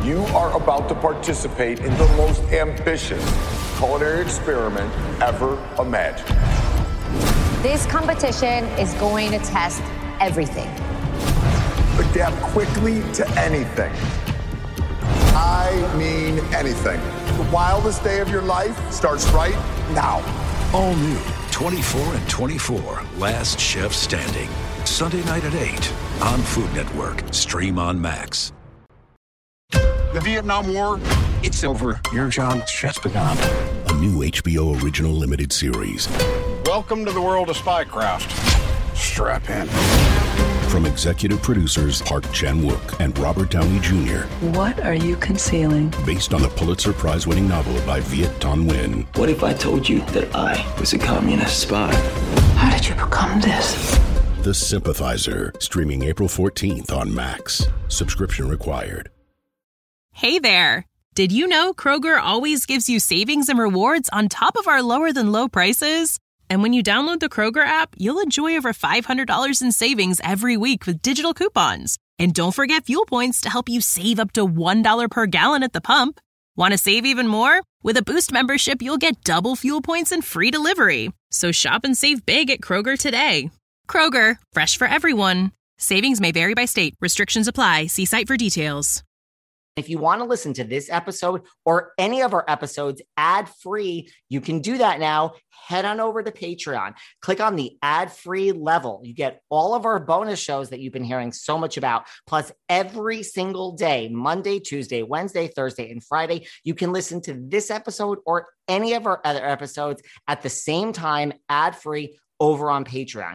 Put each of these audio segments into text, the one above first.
You are about to participate in the most ambitious culinary experiment ever imagined. This competition is going to test everything. Adapt quickly to anything. I mean anything. The wildest day of your life starts right now. All new 24 and 24, Last Chef Standing. Sunday night at 8 on Food Network. Stream on Max. The Vietnam War, it's over. Your job just begun. A new HBO original limited series. Welcome to the world of spycraft. Strap in. From executive producers Park Chan-wook and Robert Downey Jr. What are you concealing? Based on the Pulitzer Prize-winning novel by Viet Thanh Nguyen. What if I told you that I was a communist spy? How did you become this? The Sympathizer, streaming April 14th on Max. Subscription required. Hey there! Did you know Kroger always gives you savings and rewards on top of our lower-than-low prices? And when you download the Kroger app, you'll enjoy over $500 in savings every week with digital coupons. And don't forget fuel points to help you save up to $1 per gallon at the pump. Want to save even more? With a Boost membership, you'll get double fuel points and free delivery. So shop and save big at Kroger today. Kroger, fresh for everyone. Savings may vary by state. Restrictions apply. See site for details. If you want to listen to this episode or any of our episodes ad-free, you can do that now. Head on over to Patreon. Click on the ad-free level. You get all of our bonus shows that you've been hearing so much about. Plus, every single day, Monday, Tuesday, Wednesday, Thursday, and Friday, you can listen to this episode or any of our other episodes at the same time, ad-free, over on Patreon.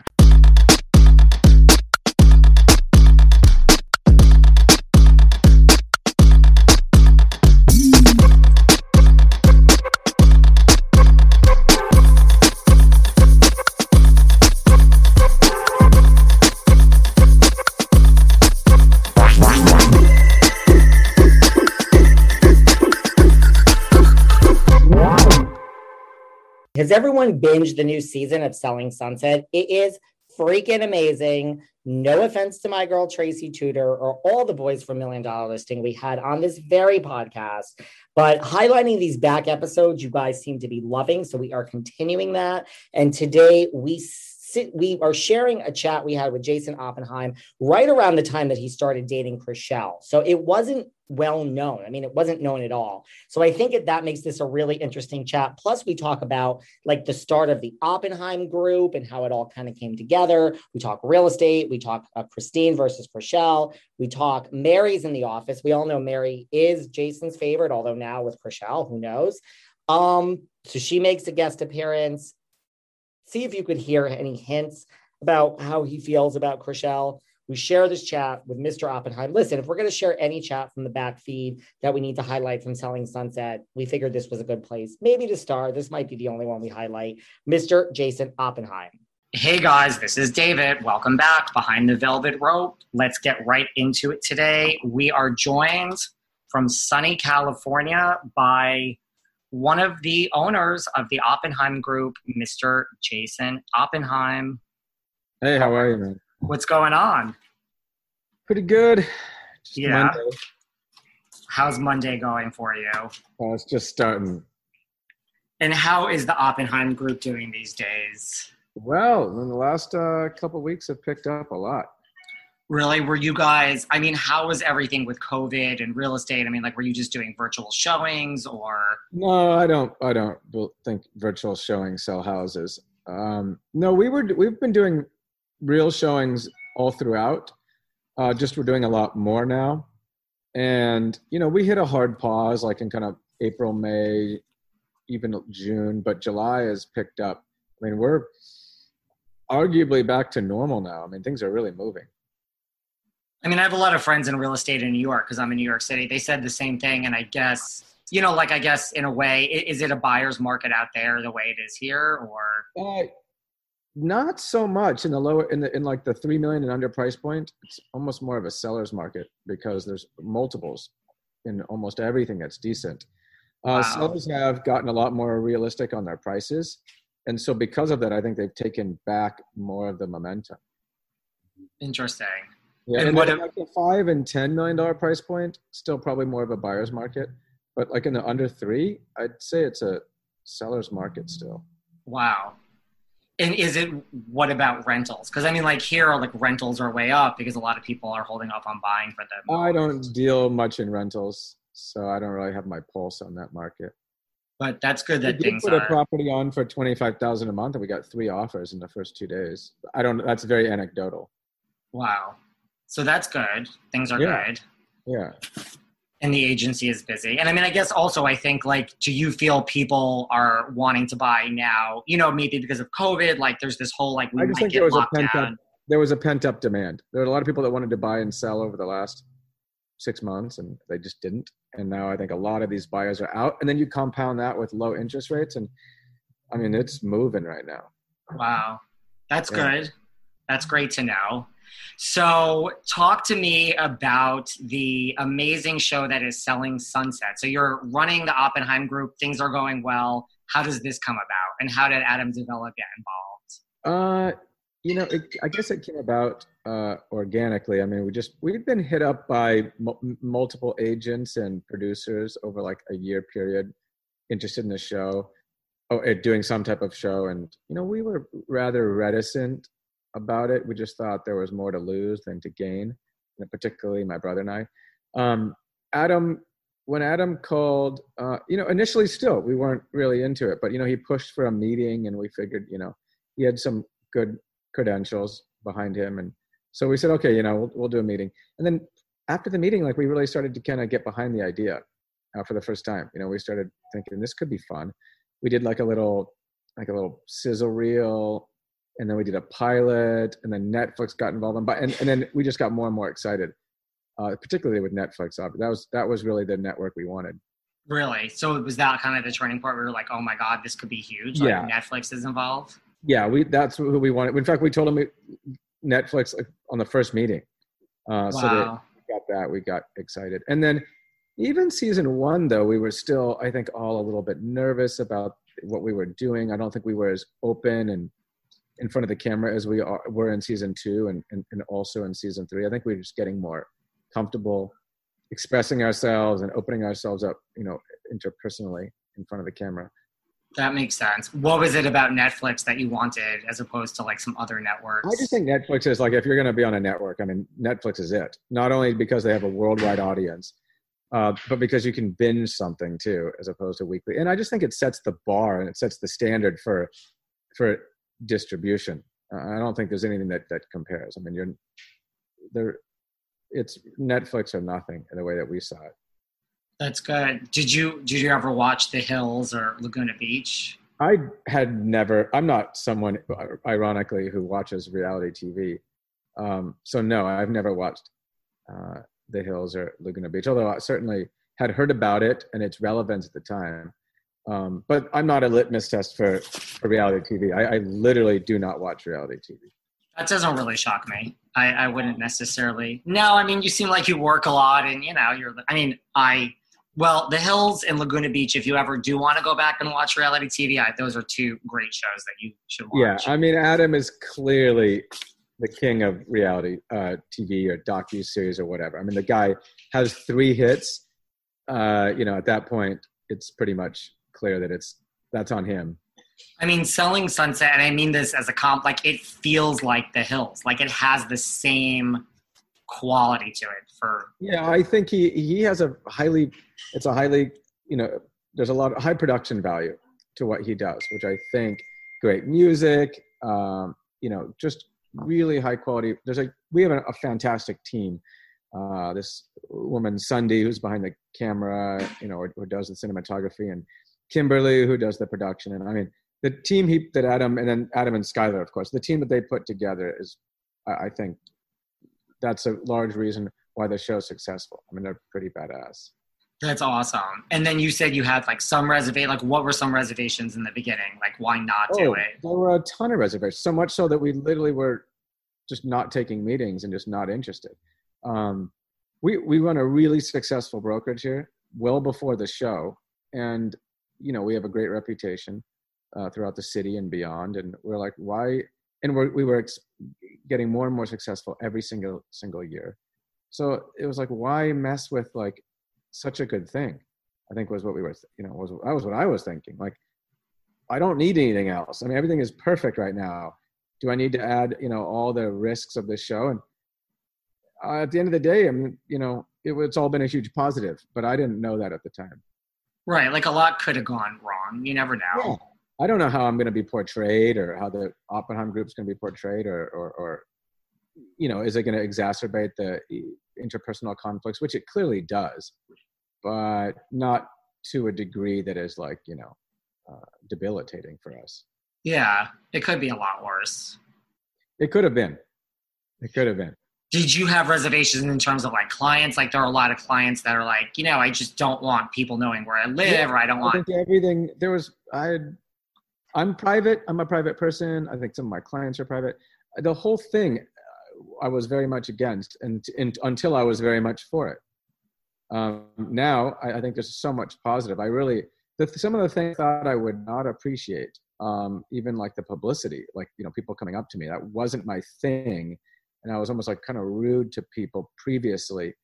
Has everyone binged the new season of Selling Sunset? It is freaking amazing. No offense to my girl, Tracy Tudor, or all the boys from $1 Million Listing we had on this very podcast, but highlighting these back episodes you guys seem to be loving. So we are continuing that. And today we are sharing a chat we had with Jason Oppenheim right around the time that he started dating Chrishell. So it wasn't well known. I mean, it wasn't known at all. So I think that makes this a really interesting chat. Plus, we talk about like the start of the Oppenheim group and how it all kind of came together. We talk real estate. We talk Christine versus Chrishell. We talk Mary's in the office. We all know Mary is Jason's favorite, although now with Chrishell, who knows? So she makes a guest appearance. See if you could hear any hints about how he feels about Chrishell. We share this chat with Mr. Oppenheim. Listen, if we're going to share any chat from the back feed that we need to highlight from Selling Sunset, we figured this was a good place. Maybe to start. This might be the only one we highlight. Mr. Jason Oppenheim. Hey guys, this is David. Welcome back behind the velvet rope. Let's get right into it today. We are joined from sunny California by one of the owners of the Oppenheim Group, Mr. Jason Oppenheim. Hey, how are you, man? What's going on? Pretty good. Just yeah. Monday. How's Monday going for you? It's just starting. And how is the Oppenheim Group doing these days? Well, in the last couple of weeks, have picked up a lot. Really? Were you guys, I mean, how was everything with COVID and real estate? I mean, like, were you just doing virtual showings or? No, I don't think virtual showings sell houses. No, we've been doing real showings all throughout. Just we're doing a lot more now. And, you know, we hit a hard pause like in kind of April, May, even June, but July has picked up. I mean, we're arguably back to normal now. I mean, things are really moving. I mean, I have a lot of friends in real estate in New York because I'm in New York City. They said the same thing. And I guess, you know, like, I guess in a way, is it a buyer's market out there the way it is here or? Not so much in the lower, in like the 3 million and under price point. It's almost more of a seller's market because there's multiples in almost everything that's decent. Wow. Sellers have gotten a lot more realistic on their prices. And so because of that, I think they've taken back more of the momentum. Interesting. Yeah, and like the $5 and $10 million price point, still probably more of a buyer's market. But like in the under 3, I'd say it's a seller's market still. Wow. And what about rentals? Because I mean, like here, like rentals are way up because a lot of people are holding off on buying for them. I don't deal much in rentals, so I don't really have my pulse on that market. But that's good that we put a property on for $25,000 a month, and we got 3 offers in the first 2 days. That's very anecdotal. Wow. So that's good. Things are good. Yeah. And the agency is busy. And I mean, I guess also I think like, do you feel people are wanting to buy now, maybe because of COVID, like there's this whole, like, I just think there was a pent up demand. There were a lot of people that wanted to buy and sell over the last 6 months and they just didn't. And now I think a lot of these buyers are out, and then you compound that with low interest rates. And I mean, it's moving right now. Wow. That's good. That's great to know. So talk to me about the amazing show that is Selling Sunset. So you're running the Oppenheim Group. Things are going well. How does this come about? And how did Adam DeVilla get involved? I guess it came about organically. I mean, we'd been hit up by multiple agents and producers over like a year period, interested in the show, doing some type of show. And, we were rather reticent about it. We just thought there was more to lose than to gain, particularly my brother and I. When Adam called, initially still, we weren't really into it, but, he pushed for a meeting and we figured, he had some good credentials behind him. And so we said, okay, we'll do a meeting. And then after the meeting, like we really started to kind of get behind the idea for the first time. We started thinking this could be fun. We did like a little sizzle reel, and then we did a pilot, and then Netflix got involved and then we just got more and more excited, particularly with Netflix. That was really the network we wanted. Really? So was that kind of the turning point where we were like, oh my God, this could be huge? Like Netflix is involved? Yeah, that's who we wanted. In fact, we told them Netflix on the first meeting. Wow. So we got excited. And then even season 1, though, we were still, I think, all a little bit nervous about what we were doing. I don't think we were as open and in front of the camera as we were in season 2 and also in season 3. I think we were just getting more comfortable expressing ourselves and opening ourselves up, interpersonally in front of the camera. That makes sense. What was it about Netflix that you wanted as opposed to like some other networks? I just think Netflix is like, if you're going to be on a network, I mean, Netflix is it. Not only because they have a worldwide audience, but because you can binge something too, as opposed to weekly. And I just think it sets the bar and it sets the standard for distribution. I don't think there's anything that compares. I mean, it's Netflix or nothing in the way that we saw it. That's good. Did you ever watch The Hills or Laguna Beach? I had never. I'm not someone, ironically, who watches reality TV. So no, I've never watched The Hills or Laguna Beach, although I certainly had heard about it and its relevance at the time. But I'm not a litmus test for reality TV. I literally do not watch reality TV. That doesn't really shock me. I wouldn't necessarily. No, I mean, you seem like you work a lot and, The Hills and Laguna Beach, if you ever do want to go back and watch reality TV, those are 2 great shows that you should watch. Yeah, I mean, Adam is clearly the king of reality TV or docu-series or whatever. I mean, the guy has 3 hits. At that point, it's pretty much clear that that's on him. I mean, Selling Sunset, and I mean this as a comp, like it feels like The Hills. Like it has the same quality to it Yeah, I think he has there's a lot of high production value to what he does, which I think great music, just really high quality. We have a fantastic team. This woman, Sunday, who's behind the camera, who does the cinematography, and Kimberly, who does the production. And I mean, the team that Adam and Skylar, of course, the team that they put together is, I think, that's a large reason why the show's successful. I mean, they're pretty badass. That's awesome. And then you said you had like some what were some reservations in the beginning? Like, why not do it? There were a ton of reservations, so much so that we literally were just not taking meetings and just not interested. We run a really successful brokerage here well before the show. And, we have a great reputation throughout the city and beyond. And we're like, why? And we were getting more and more successful every single year. So it was like, why mess with like such a good thing? I think was what we were, was what I was thinking. Like, I don't need anything else. I mean, everything is perfect right now. Do I need to add, all the risks of this show? And at the end of the day, I mean, it's all been a huge positive, but I didn't know that at the time. Right. Like a lot could have gone wrong. You never know. Yeah. I don't know how I'm going to be portrayed or how the Oppenheim group's going to be portrayed or is it going to exacerbate the interpersonal conflicts, which it clearly does, but not to a degree that is like, debilitating for us. Yeah. It could be a lot worse. It could have been. Did you have reservations in terms of like clients? Like there are a lot of clients that are like, I just don't want people knowing where I live, or I don't want. I think everything I'm private. I'm a private person. I think some of my clients are private. The whole thing I was very much against and until I was very much for it. Now I think there's so much positive. Some of the things I thought I would not appreciate, even like the publicity, like, people coming up to me, that wasn't my thing. And I was almost like kind of rude to people previously,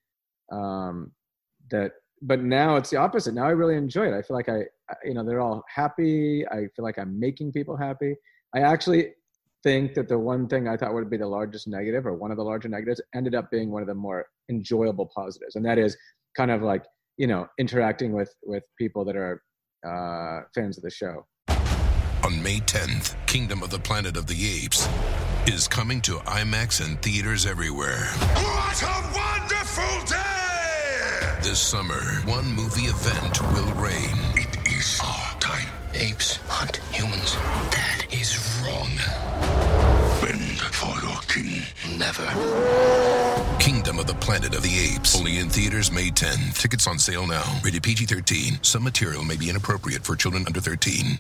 but now it's the opposite. Now I really enjoy it. I feel like they're all happy. I feel like I'm making people happy. I actually think that the one thing I thought would be the largest negative, or one of the larger negatives, ended up being one of the more enjoyable positives. And that is kind of like, interacting with people that are fans of the show. On May 10th, Kingdom of the Planet of the Apes is coming to IMAX and theaters everywhere. What a wonderful day! This summer, one movie event will reign. It is our time. Apes hunt humans. That is wrong. Bend for your king. Never. Kingdom of the Planet of the Apes. Only in theaters May 10th. Tickets on sale now. Rated PG-13. Some material may be inappropriate for children under 13.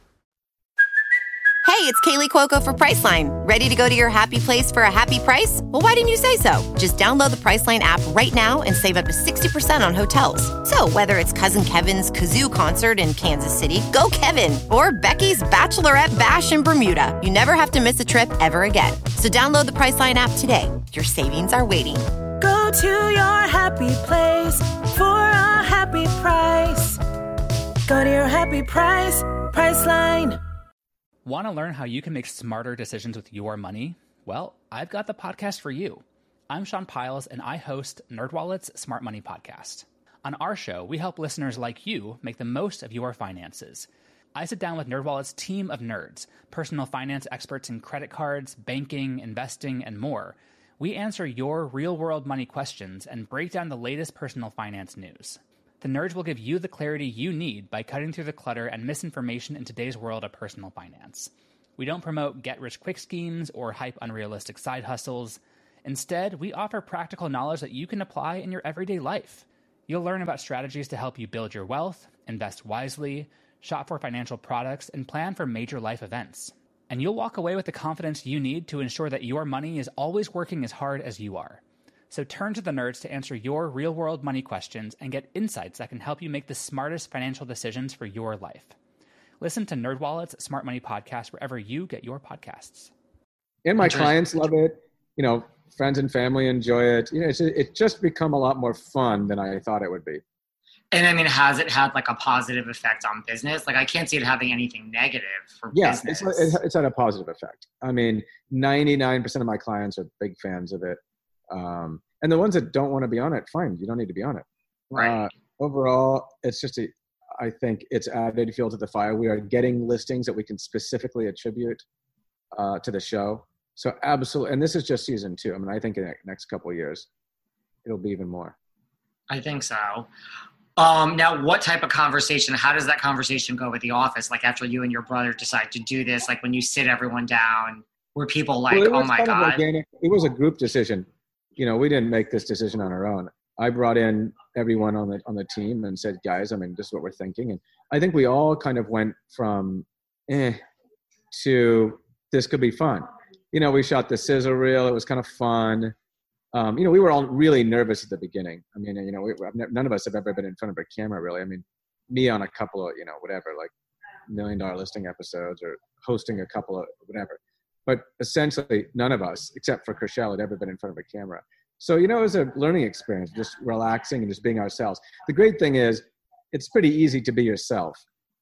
Hey, it's Kaylee Cuoco for Priceline. Ready to go to your happy place for a happy price? Well, why didn't you say so? Just download the Priceline app right now and save up to 60% on hotels. So whether it's Cousin Kevin's Kazoo Concert in Kansas City, go Kevin, or Becky's Bachelorette Bash in Bermuda, you never have to miss a trip ever again. So download the Priceline app today. Your savings are waiting. Go to your happy place for a happy price. Go to your happy price, Priceline. Want to learn how you can make smarter decisions with your money? Well, I've got the podcast for you. I'm Sean Piles, and I host NerdWallet's Smart Money Podcast. On our show, we help listeners like you make the most of your finances. I sit down with NerdWallet's team of nerds, personal finance experts in credit cards, banking, investing, and more. We answer your real-world money questions and break down the latest personal finance news. The nerds will give you the clarity you need by cutting through the clutter and misinformation in today's world of personal finance. We don't promote get-rich-quick schemes or hype unrealistic side hustles. Instead, we offer practical knowledge that you can apply in your everyday life. You'll learn about strategies to help you build your wealth, invest wisely, shop for financial products, and plan for major life events. And you'll walk away with the confidence you need to ensure that your money is always working as hard as you are. So turn to the nerds to answer your real-world money questions and get insights that can help you make the smartest financial decisions for your life. Listen to NerdWallet's Smart Money Podcast wherever you get your podcasts. And my clients love it. Friends and family enjoy it. It's just become a lot more fun than I thought it would be. And I mean, has it had like a positive effect on business? Like I can't see it having anything negative for business. Yeah, it's had a positive effect. I mean, 99% of my clients are big fans of it. And the ones that don't want to be on it, fine. You don't need to be on it. Right. Overall, it's just I think it's added fuel to the fire. We are getting listings that we can specifically attribute to the show. So absolutely. And this is just season 2. I mean, I think in the next couple of years, it'll be even more. I think so. Now, what type of conversation, how does that conversation go with the office? Like after you and your brother decide to do this, like when you sit everyone down, were people like, oh my God. Organic. It was a group decision. We didn't make this decision on our own. I brought in everyone on the team and said, guys, I mean, this is what we're thinking. And I think we all kind of went from to this could be fun. We shot the sizzle reel. It was kind of fun. We were all really nervous at the beginning. I mean, none of us have ever been in front of a camera, really. I mean, me on a couple of, whatever, like $1 million listing episodes or hosting a couple of whatever. but essentially none of us, except for Chrishell, had ever been in front of a camera. So, it was a learning experience, just relaxing and just being ourselves. The great thing is it's pretty easy to be yourself,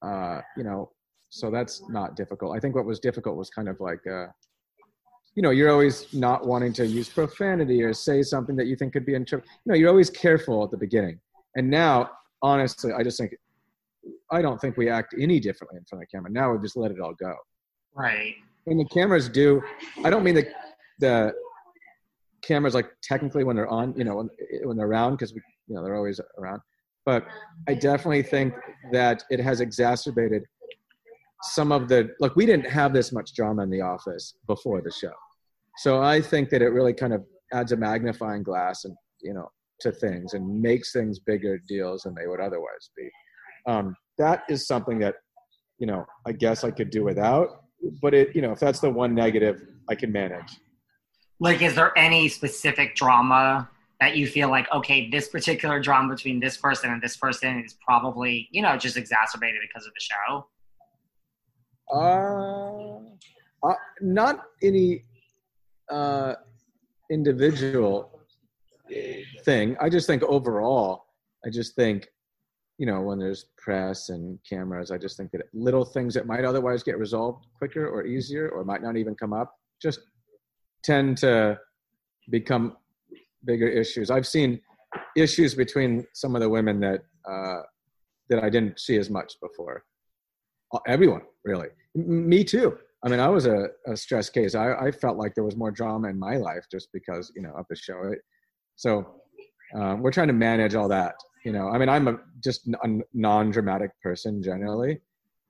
so that's not difficult. I think what was difficult was kind of like, you're always not wanting to use profanity or say something that you think could be interpreted. You're always careful at the beginning. And now, honestly, I don't think we act any differently in front of the camera. Now we just let it all go. Right. And the cameras do, I don't mean the cameras like technically when they're on, when they're around, because they're always around. But I definitely think that it has exacerbated some of we didn't have this much drama in the office before the show. So I think that it really kind of adds a magnifying glass and, to things and makes things bigger deals than they would otherwise be. That is something that, I guess I could do without, but if that's the one negative, I can manage. Like, is there any specific drama that you feel like, okay, this particular drama between this person and this person is probably, just exacerbated because of the show? Not any individual thing. I just think overall, when there's press and cameras, I just think that little things that might otherwise get resolved quicker or easier or might not even come up just tend to become bigger issues. I've seen issues between some of the women that I didn't see as much before. Everyone, really. Me too. I mean, I was a stress case. I felt like there was more drama in my life just because, of the show. So we're trying to manage all that. I'm just a non-dramatic person generally.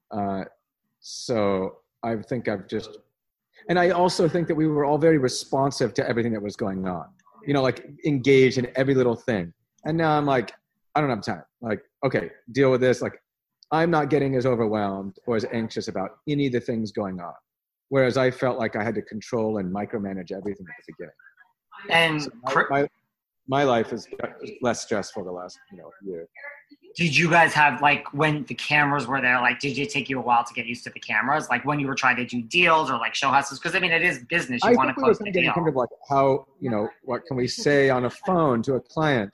So I think and I also think that we were all very responsive to everything that was going on, engaged in every little thing. And now I'm like, I don't have time. Like, okay, deal with this. Like, I'm not getting as overwhelmed or as anxious about any of the things going on. Whereas I felt like I had to control and micromanage everything at the beginning. And so my life is less stressful the last, year. Did you guys have, when the cameras were there, did it take you a while to get used to the cameras? Like when you were trying to do deals or show houses? Because, it is business. You want to close the deal. Kind of how, what can we say on a phone to a client?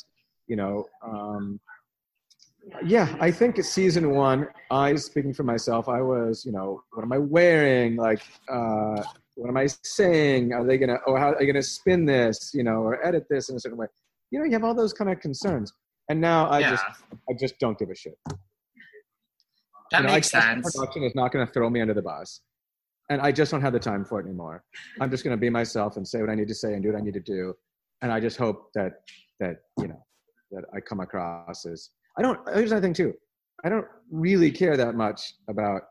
Yeah, I think season 1, speaking for myself, I was, what am I wearing? What am I saying? How are you going to spin this, or edit this in a certain way? You have all those kind of concerns. And now I just don't give a shit. That makes sense. Production is not going to throw me under the bus. And I just don't have the time for it anymore. I'm just going to be myself and say what I need to say and do what I need to do. And I just hope that I come across as, here's another thing too. I don't really care that much about,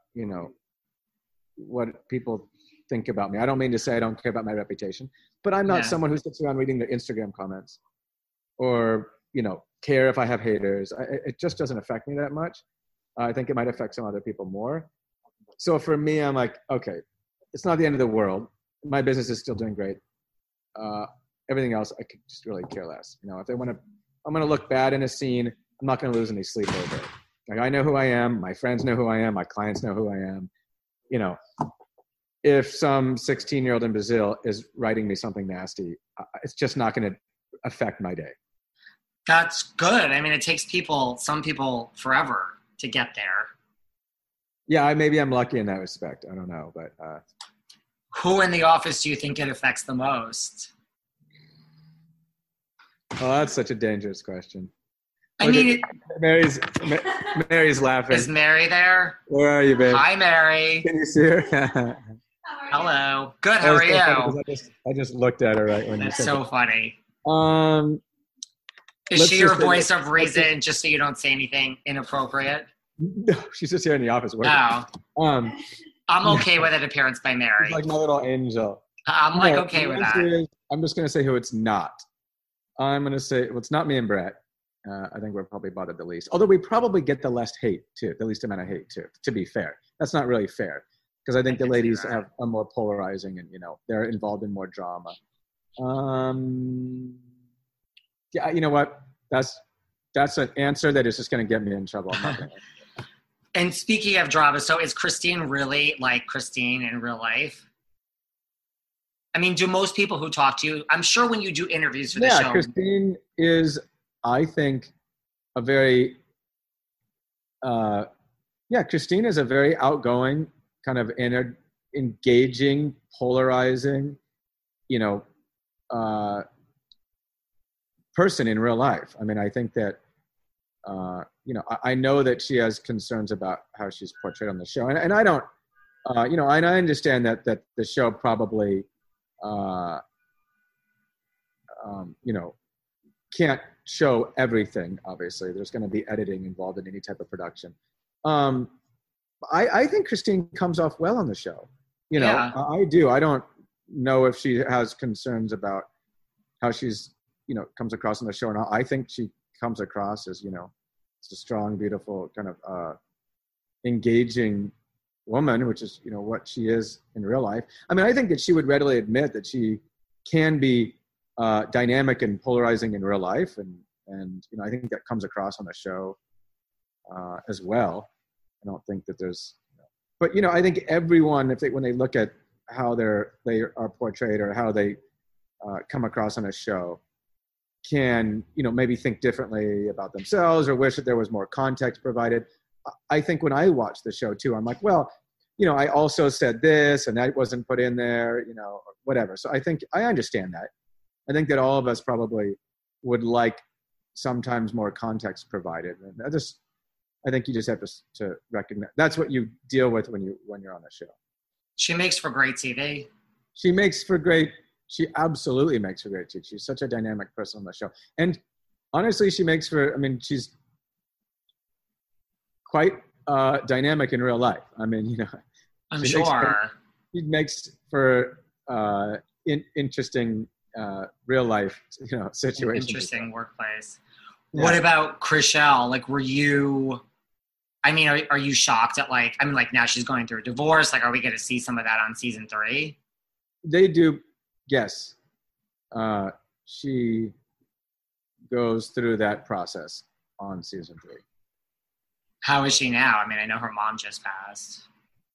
what people think about me. I don't mean to say I don't care about my reputation, but I'm not someone who sits around reading the Instagram comments or, care if I have haters. It just doesn't affect me that much. I think it might affect some other people more. So for me, I'm like, okay, it's not the end of the world. My business is still doing great. Everything else, I could just really care less. If I'm going to look bad in a scene, I'm not going to lose any sleep over it. I know who I am. My friends know who I am. My clients know who I am. If some 16-year-old in Brazil is writing me something nasty, it's just not going to affect my day. That's good. It takes some people forever to get there. Yeah, maybe I'm lucky in that respect. I don't know, but who in the office do you think it affects the most? Oh, that's such a dangerous question. Mary's laughing. Is Mary there? Where are you, babe? Hi, Mary. Can you see her? Hello. Good. How are you? I just looked at her right when That's you said so that. funny. Is she your voice of reason, just so you don't say anything inappropriate? No, she's just here in the office working. No. I'm okay with an appearance by Mary. She's like my little angel. I'm okay with that. I'm just going to say who it's not. I'm going to say, it's not me and Brett. I think we're probably bothered the least. Although we probably get the least hate too, the least amount of hate too, to be fair. That's not really fair because I think the ladies are more polarizing and, they're involved in more drama. Yeah, you know what? That's an answer that is just going to get me in trouble. I'm not gonna... And speaking of drama, so is Christine really like Christine in real life? I mean, do most people who talk to you, I'm sure when you do interviews for the show. Christine is, I think, a very, Christine is a very outgoing, kind of engaging, polarizing, person in real life. I mean, I think that, I know that she has concerns about how she's portrayed on the show. And I don't, and I understand that the show probably, can't show everything. Obviously, there's going to be editing involved in any type of production. I think Christine comes off well on the show. I do. I don't know if she has concerns about how she's, comes across on the show or not. I think she comes across as, it's a strong, beautiful, kind of engaging woman, which is, what she is in real life. I mean, I think that she would readily admit that she can be dynamic and polarizing in real life. And I think that comes across on the show as well. I don't think that there's, but, I think everyone, when they look at how they are portrayed or how they come across on a show, can, maybe think differently about themselves or wish that there was more context provided. I think when I watch the show too, I'm like, well, I also said this and that wasn't put in there, or whatever. So I think I understand that. I think that all of us probably would like sometimes more context provided. And I think you just have to recognize that's what you deal with when you're on the show. She makes for great TV. She absolutely makes for great TV. She's such a dynamic person on the show. And honestly, she's quite dynamic in real life. I mean, I'm sure. She makes for interesting real life, situations. Interesting workplace. Yeah. What about Chrishell? Like, were you, are you shocked at now she's going through a divorce. Like, are we going to see some of that on season 3? They do. Yes. She goes through that process on season 3. How is she now? I mean, I know her mom just passed.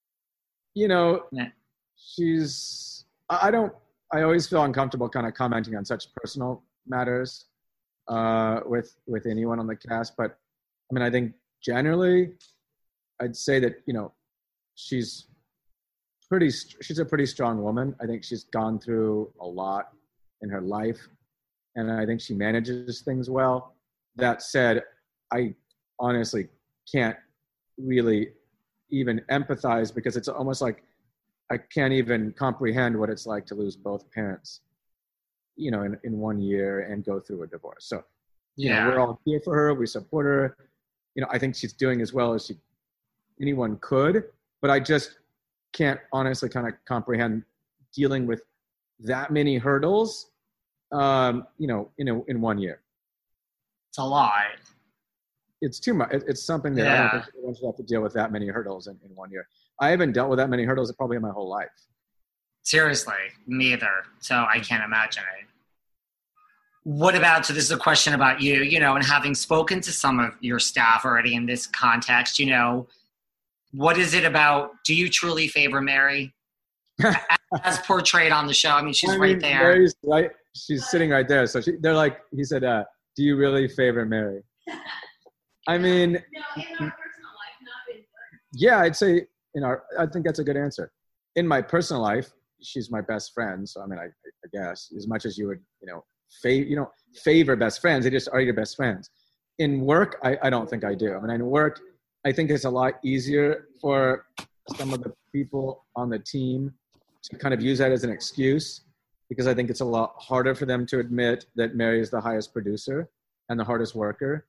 I always feel uncomfortable kind of commenting on such personal matters with anyone on the cast. But I think generally I'd say that, she's a pretty strong woman. I think she's gone through a lot in her life, and I think she manages things well. That said, I honestly can't really even empathize because it's almost like I can't even comprehend what it's like to lose both parents, in 1 year and go through a divorce. So, we're all here for her. We support her. I think she's doing as well as anyone could, but I just can't honestly kind of comprehend dealing with that many hurdles, in 1 year. It's a lot. It's too much. It's something that I don't think anyone should have to deal with that many hurdles in 1 year. I haven't dealt with that many hurdles probably in my whole life. Seriously, me either. So I can't imagine it. What about, so this is a question about you, and having spoken to some of your staff already in this context, what is it about, do you truly favor Mary as portrayed on the show? She's right there. Mary's right. She's sitting right there. So they're like, he said, do you really favor Mary? No, in our personal life, not in work. Yeah, I'd say, I think that's a good answer. In my personal life, she's my best friend. So, I guess as much as you would, favor best friends, they just are your best friends. In work, I don't think I do. In work, I think it's a lot easier for some of the people on the team to kind of use that as an excuse, because I think it's a lot harder for them to admit that Mary is the highest producer and the hardest worker.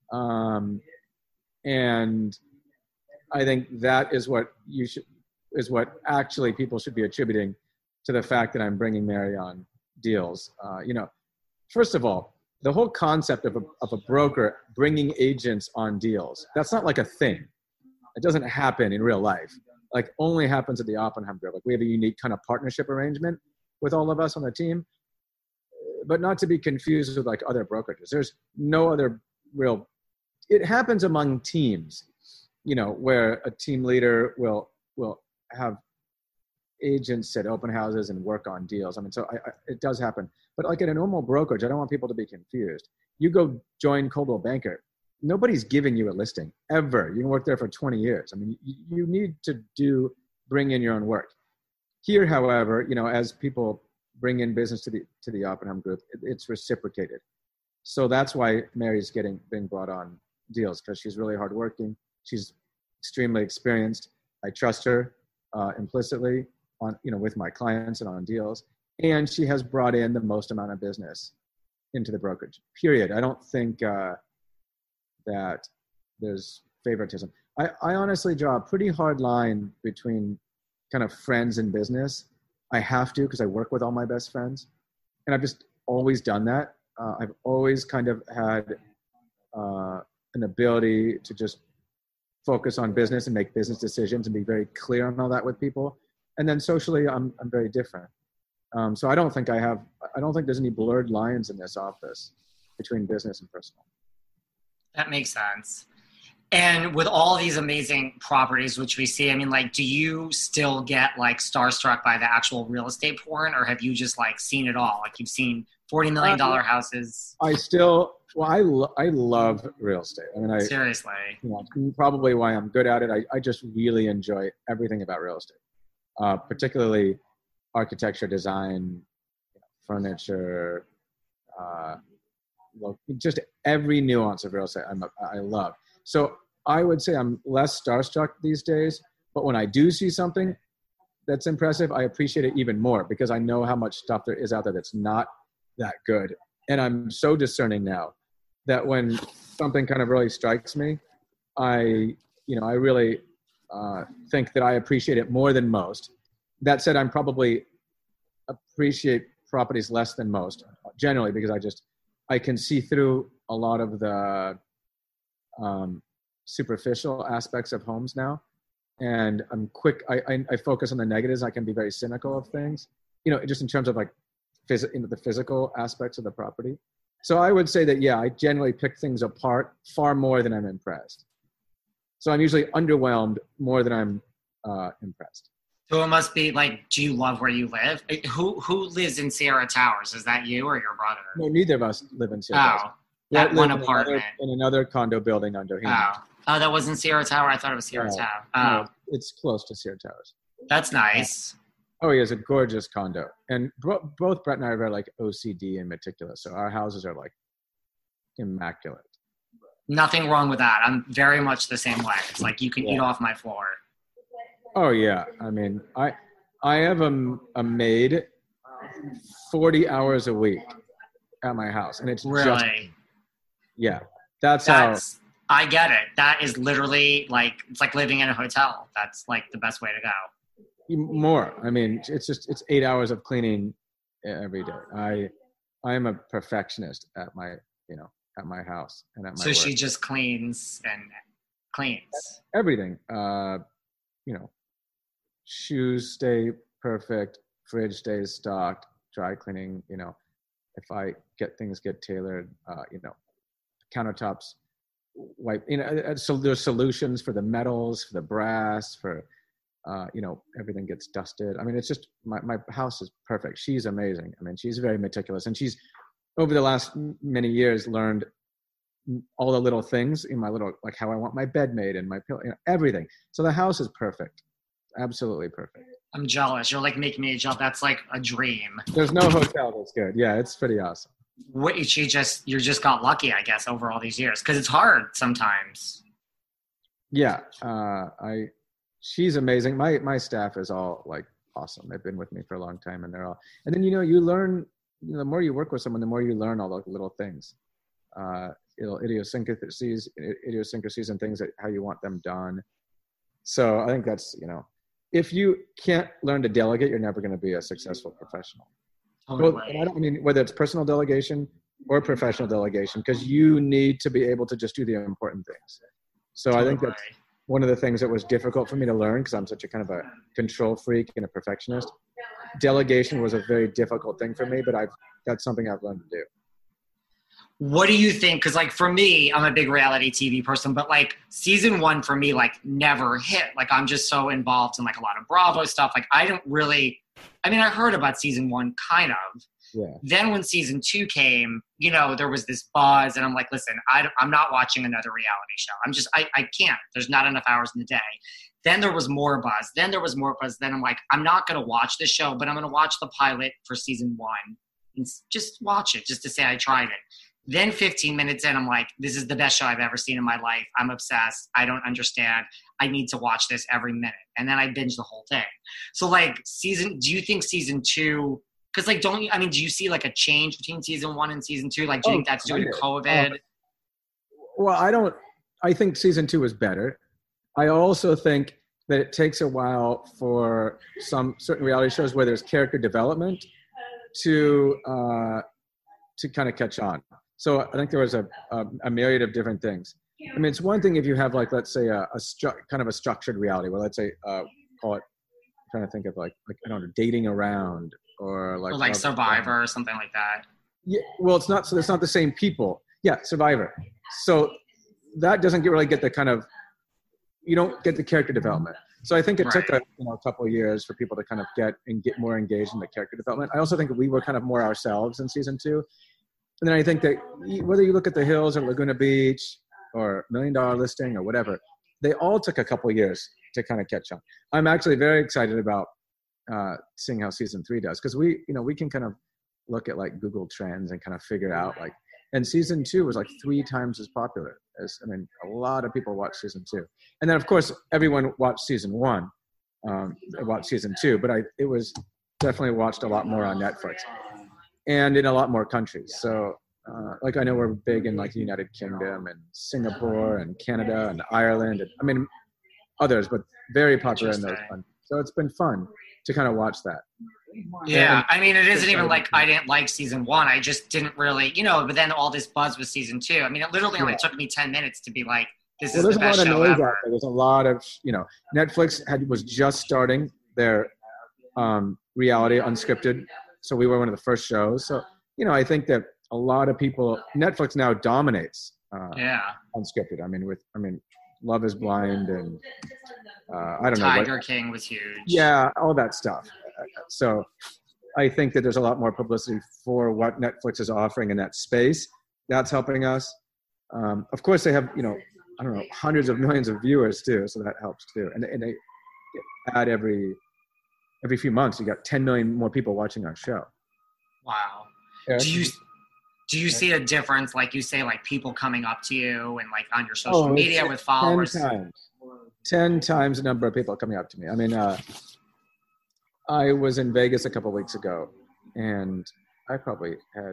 And I think that is what actually people should be attributing to the fact that I'm bringing Mary on deals. First of all, the whole concept of a broker bringing agents on deals, that's not like a thing. It doesn't happen in real life. Like, only happens at the Oppenheim Group. Like, we have a unique kind of partnership arrangement with all of us on the team, but not to be confused with like other brokerages. There's no other real, it happens among teams, where a team leader will have agents at open houses and work on deals. I mean, so it does happen. But like at a normal brokerage, I don't want people to be confused. You go join Coldwell Banker, nobody's giving you a listing ever. You can work there for 20 years. I mean, you need to bring in your own work. Here, however, you know, as people bring in business to the Oppenheim Group, it's reciprocated. So that's why Mary's being brought on deals, because she's really hardworking. She's extremely experienced. I trust her implicitly on, you know, with my clients and on deals. And she has brought in the most amount of business into the brokerage, period. I don't think that there's favoritism. I honestly draw a pretty hard line between kind of friends and business. I have to, because I work with all my best friends. And I've just always done that. I've always kind of had an ability to just focus on business and make business decisions and be very clear on all that with people. And then socially, I'm very different. So I don't think there's any blurred lines in this office between business and personal. That makes sense. And with all these amazing properties, which we see, I mean, like, do you still get like starstruck by the actual real estate porn, or have you just like seen it all? Like you've seen $40 million houses. I love real estate. I mean, seriously, you know, probably why I'm good at it. I just really enjoy everything about real estate, particularly architecture, design, furniture, just every nuance of real estate I love. So I would say I'm less starstruck these days, but when I do see something that's impressive, I appreciate it even more because I know how much stuff there is out there that's not that good. And I'm so discerning now that when something kind of really strikes me, I really think that I appreciate it more than most. That said, I'm probably appreciate properties less than most generally because I can see through a lot of the superficial aspects of homes now. And I'm quick. I focus on the negatives. I can be very cynical of things, you know, just in terms of like the physical aspects of the property. So I would say that, yeah, I generally pick things apart far more than I'm impressed. So I'm usually underwhelmed more than I'm impressed. So it must be like, do you love where you live? Who lives in Sierra Towers? Is that you or your brother? No, neither of us live in Sierra Towers. That one apartment. In another condo building on Doheny. Oh, that wasn't Sierra Tower? I thought it was Sierra Tower. No, it's close to Sierra Towers. That's nice. Oh, he has a gorgeous condo. And both Brett and I are very like OCD and meticulous. So our houses are like immaculate. Nothing wrong with that. I'm very much the same way. It's like you can eat off my floor. Oh, yeah. I mean, I have a maid 40 hours a week at my house. And it's really? That's how. I get it. That is literally like, it's like living in a hotel. That's like the best way to go. More. I mean, it's 8 hours of cleaning every day. I am a perfectionist at my house and at my work. She just cleans everything. Shoes stay perfect, fridge stays stocked, dry cleaning, you know, if I get tailored, countertops wipe, so there's solutions for the metals, for the brass, for everything gets dusted. I mean, it's just my house is perfect. She's amazing. I mean, she's very meticulous, and she's over the last many years learned all the little things in my little, like how I want my bed made and my pillow, everything. So the house is perfect. Absolutely perfect. I'm jealous. You're like making me jealous. That's like a dream. There's no hotel that's good. Yeah, it's pretty awesome. You just got lucky, I guess, over all these years because it's hard sometimes. Yeah, she's amazing. My staff is all like awesome. They've been with me for a long time, and they're all. And then you learn. The more you work with someone, the more you learn all the little things, idiosyncrasies, and things that how you want them done. So I think that's if you can't learn to delegate, you're never going to be a successful professional. Totally. And I don't mean whether it's personal delegation or professional delegation, because you need to be able to just do the important things. So I think that's one of the things that was difficult for me to learn because I'm such a kind of a control freak and a perfectionist. Delegation was a very difficult thing for me, but that's something I've learned to do. What do you think? Because like for me, I'm a big reality TV person, but like season 1 for me, like never hit. Like I'm just so involved in like a lot of Bravo stuff. Like I heard about season 1 kind of. Yeah. Then when season 2 came, you know, there was this buzz and I'm like, listen, I'm not watching another reality show. I can't. There's not enough hours in the day. Then there was more buzz. Then I'm like, I'm not going to watch this show, but I'm going to watch the pilot for season 1 and just watch it just to say I tried it. Then 15 minutes in, I'm like, this is the best show I've ever seen in my life. I'm obsessed. I don't understand. I need to watch this every minute. And then I binge the whole thing. So like do you think season 2, because like, do you see like a change between season 1 and season 2? Like, do you think that's due to COVID? Well, I think season 2 was better. I also think that it takes a while for some certain reality shows where there's character development to kind of catch on. So I think there was a myriad of different things. I mean, it's one thing if you have like, let's say kind of a structured reality where let's say, call it, I'm trying to think of like, I don't know, Dating Around or like Survivor or something like that. Yeah. Well, it's not the same people. Yeah. Survivor. So that doesn't really get the kind of, you don't get the character development. So I think it took a couple of years for people to kind of get more engaged in the character development. I also think we were kind of more ourselves in season 2. And then I think that whether you look at The Hills or Laguna Beach or $1 Million Listing or whatever, they all took a couple of years to kind of catch on. I'm actually very excited about seeing how season 3 does, because we can kind of look at like Google Trends and kind of figure out like, and season 2 was like 3 times as popular as, a lot of people watched season 2. And then of course, everyone watched season 1, watched season 2, but it was definitely watched a lot more on Netflix and in a lot more countries. So like I know we're big in like the United Kingdom and Singapore and Canada and Ireland and others, but very popular in those countries. So it's been fun to kind of watch that. Yeah, it isn't even like I didn't like season 1. I just didn't really, but then all this buzz with season 2. It literally only took me 10 minutes to be like, this is the best show ever. There's a lot of, Netflix was just starting their reality unscripted. So we were one of the first shows. So, I think that a lot of people, Netflix now dominates unscripted. Love is Blind and I don't know. Tiger King was huge. Yeah, all that stuff. So I think that there's a lot more publicity for what Netflix is offering in that space. That's helping us. Of course, they have, hundreds of millions of viewers too. So that helps too. And they add every few months, you got 10 million more people watching our show. Wow. Yeah. Do you see a difference, like you say, like people coming up to you and like on your social media with followers? 10 times the number of people coming up to me. I was in Vegas a couple of weeks ago, and I probably had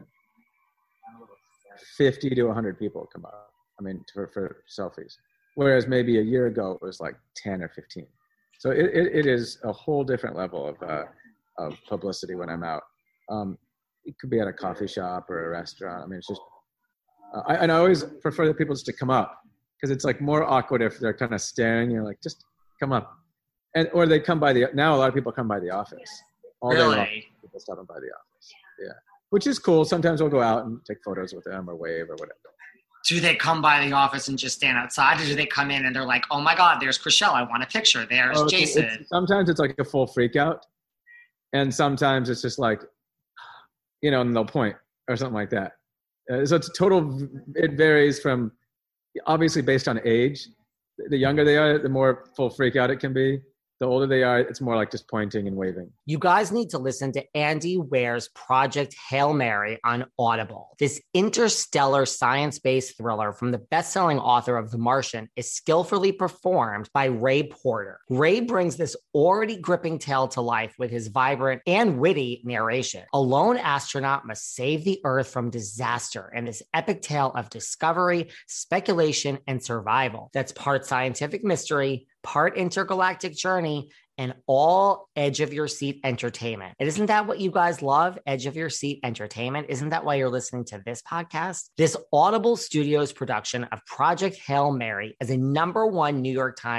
50 to 100 people come up. For selfies. Whereas maybe a year ago it was like 10 or 15. So it is a whole different level of publicity when I'm out. It could be at a coffee shop or a restaurant. It's just, I always prefer the people just to come up, because it's like more awkward if they're kind of staring. You're like, just come up. Or they come by now a lot of people come by the office. All day long, people stopping by the office. Yeah. Which is cool. Sometimes we'll go out and take photos with them or wave or whatever. Do they come by the office and just stand outside, or do they come in and they're like, oh my God, there's Chrishell, I want a picture. There's Jason. Sometimes it's like a full freak out. And sometimes it's just like, and they'll point or something like that. So it's it varies from, obviously based on age. The younger they are, the more full freak out it can be. The older they are, it's more like just pointing and waving. You guys need to listen to Andy Weir's Project Hail Mary on Audible. This interstellar science-based thriller from the best-selling author of The Martian is skillfully performed by Ray Porter. Ray brings this already gripping tale to life with his vibrant and witty narration. A lone astronaut must save the Earth from disaster in this epic tale of discovery, speculation, and survival that's part scientific mystery, part intergalactic journey, and all edge of your seat entertainment. And isn't that what you guys love? Edge of your seat entertainment. Isn't that why you're listening to this podcast? This Audible Studios production of Project Hail Mary is a #1 New York Times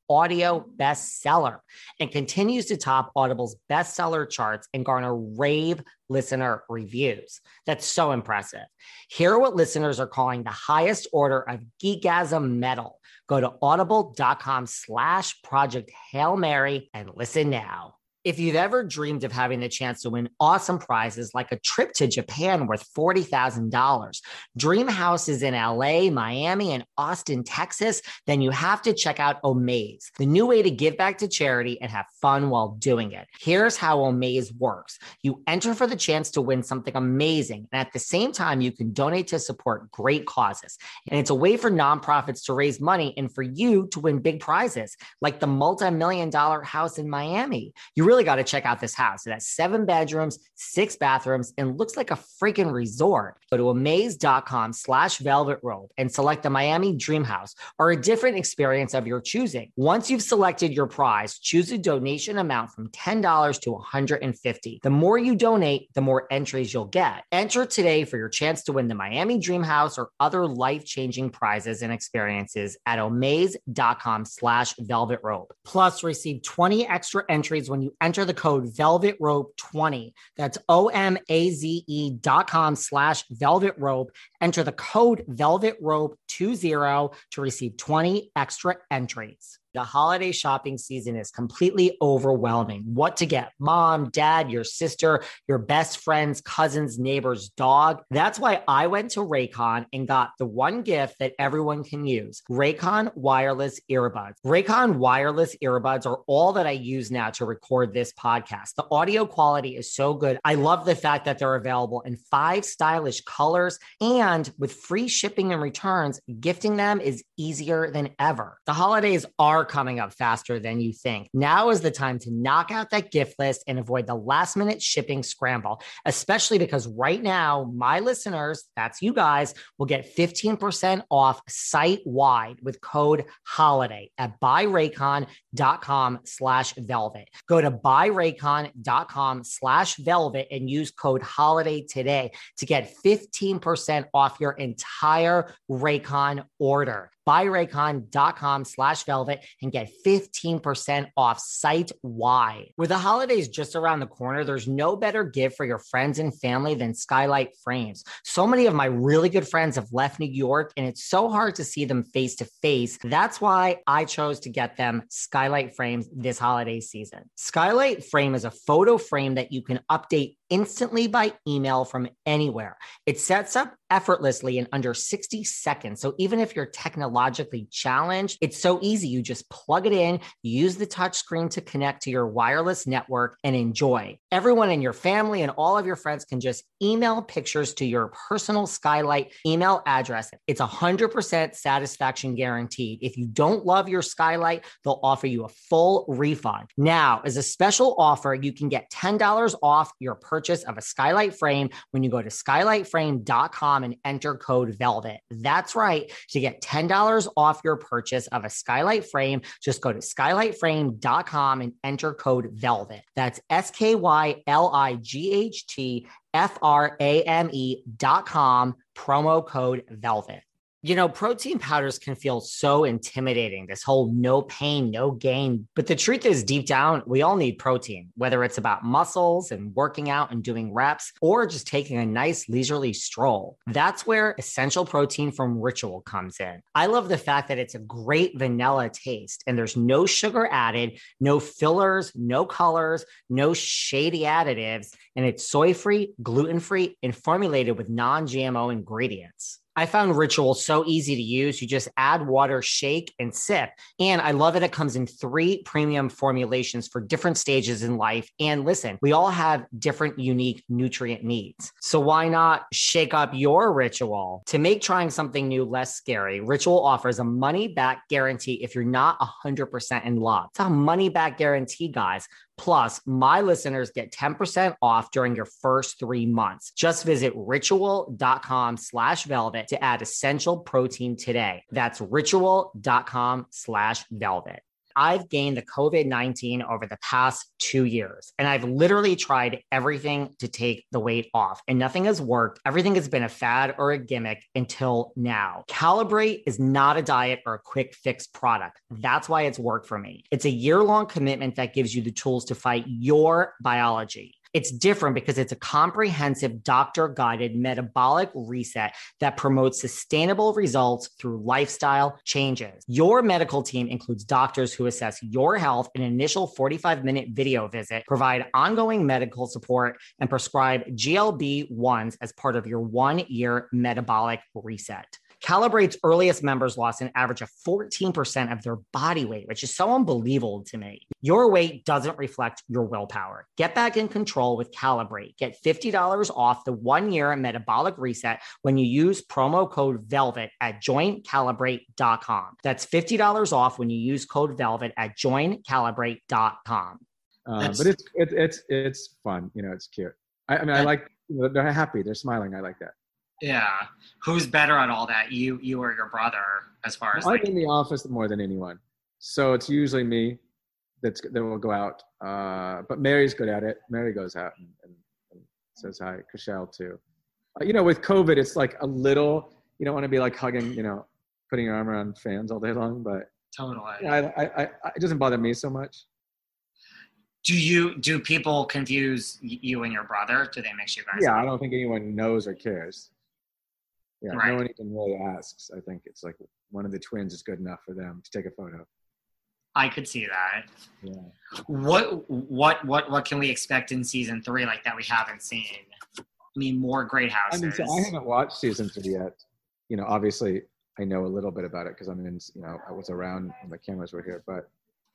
audio bestseller and continues to top Audible's bestseller charts and garner rave listener reviews. That's so impressive. Hear what listeners are calling the highest order of geekgasm metal. Go to audible.com/Project Hail Mary and listen now. If you've ever dreamed of having the chance to win awesome prizes like a trip to Japan worth $40,000, dream houses in LA, Miami, and Austin, Texas, then you have to check out Omaze, the new way to give back to charity and have fun while doing it. Here's how Omaze works. You enter for the chance to win something amazing, and at the same time, you can donate to support great causes. And it's a way for nonprofits to raise money and for you to win big prizes, like the multi-million-dollar house in Miami. You really got to check out this house. It has 7 bedrooms, 6 bathrooms, and looks like a freaking resort. Go to amaze.com/velvet rope and select the Miami Dream House or a different experience of your choosing. Once you've selected your prize, choose a donation amount from $10 to $150. The more you donate, the more entries you'll get. Enter today for your chance to win the Miami Dream House or other life-changing prizes and experiences at amaze.com/velvet rope. Plus, receive 20 extra entries when you enter the code VelvetRope20. That's OMAZE.com/Velvet Rope. Enter the code VelvetRope20 to receive 20 extra entries. The holiday shopping season is completely overwhelming. What to get? Mom, dad, your sister, your best friend's cousin's neighbor's dog. That's why I went to Raycon and got the one gift that everyone can use: Raycon wireless earbuds. Raycon wireless earbuds are all that I use now to record this podcast. The audio quality is so good. I love the fact that they're available in 5 stylish colors, and with free shipping and returns, gifting them is easier than ever. The holidays are coming up faster than you think. Now is the time to knock out that gift list and avoid the last minute shipping scramble, especially because right now, my listeners, that's you guys, will get 15% off site-wide with code HOLIDAY at buyraycon.com/velvet. Go to buyraycon.com/velvet and use code HOLIDAY today to get 15% off your entire Raycon order. buyraycon.com/velvet and get 15% off site-wide. With the holidays just around the corner, there's no better gift for your friends and family than Skylight Frames. So many of my really good friends have left New York, and it's so hard to see them face to face. That's why I chose to get them Skylight Frames this holiday season. Skylight Frame is a photo frame that you can update instantly by email from anywhere. It sets up effortlessly in under 60 seconds. So even if you're technologically challenged, it's so easy. You just plug it in, use the touch screen to connect to your wireless network and enjoy. Everyone in your family and all of your friends can just email pictures to your personal Skylight email address. It's 100% satisfaction guaranteed. If you don't love your Skylight, they'll offer you a full refund. Now, as a special offer, you can get $10 off your purchase of a Skylight frame when you go to skylightframe.com and enter code VELVET. That's right. To get $10 off your purchase of a Skylight frame, just go to skylightframe.com and enter code VELVET. That's SKYLIGHTFRAME.com, promo code VELVET. You know, protein powders can feel so intimidating, this whole no pain, no gain. But the truth is, deep down, we all need protein, whether it's about muscles and working out and doing reps, or just taking a nice leisurely stroll. That's where Essential Protein from Ritual comes in. I love the fact that it's a great vanilla taste, and there's no sugar added, no fillers, no colors, no shady additives, and it's soy-free, gluten-free, and formulated with non-GMO ingredients. I found Ritual so easy to use. You just add water, shake, and sip. And I love that it comes in 3 premium formulations for different stages in life. And listen, we all have different unique nutrient needs. So why not shake up your Ritual? To make trying something new less scary, Ritual offers a money-back guarantee if you're not 100% in love. It's a money-back guarantee, guys. Plus, my listeners get 10% off during your first 3 months. Just visit ritual.com/velvet to add Essential Protein today. That's ritual.com/velvet. I've gained the COVID-19 over the past 2 years, and I've literally tried everything to take the weight off, and nothing has worked. Everything has been a fad or a gimmick until now. Calibrate is not a diet or a quick fix product. That's why it's worked for me. It's a year-long commitment that gives you the tools to fight your biology. It's different because it's a comprehensive doctor-guided metabolic reset that promotes sustainable results through lifestyle changes. Your medical team includes doctors who assess your health, an initial 45-minute video visit, provide ongoing medical support, and prescribe GLP-1s as part of your 1-year metabolic reset. Calibrate's earliest members lost an average of 14% of their body weight, which is so unbelievable to me. Your weight doesn't reflect your willpower. Get back in control with Calibrate. Get $50 off the 1-year metabolic reset when you use promo code VELVET at joincalibrate.com. That's $50 off when you use code VELVET at joincalibrate.com. But it's fun. You know, it's cute. I mean, I like, they're happy. They're smiling. I like that. Yeah. Who's better at all that? You or your brother, as far as I'm in the office more than anyone. So it's usually me that will go out. But Mary's good at it. Mary goes out and says hi. Chriselle too. You know, with COVID, it's like a little, you don't want to be like hugging, you know, putting your arm around fans all day long, but totally. It doesn't bother me so much. Do people confuse you and your brother? Do they mix you guys up? I don't think anyone knows or cares. Yeah, right. No one even really asks. I think it's like one of the twins is good enough for them to take a photo. I could see that. Yeah. What can we expect in season 3 like that we haven't seen? I mean, more Great Houses. I mean, so I haven't watched season 3 yet. You know, obviously I know a little bit about it because I'm in. You know, I was around when the cameras were here. But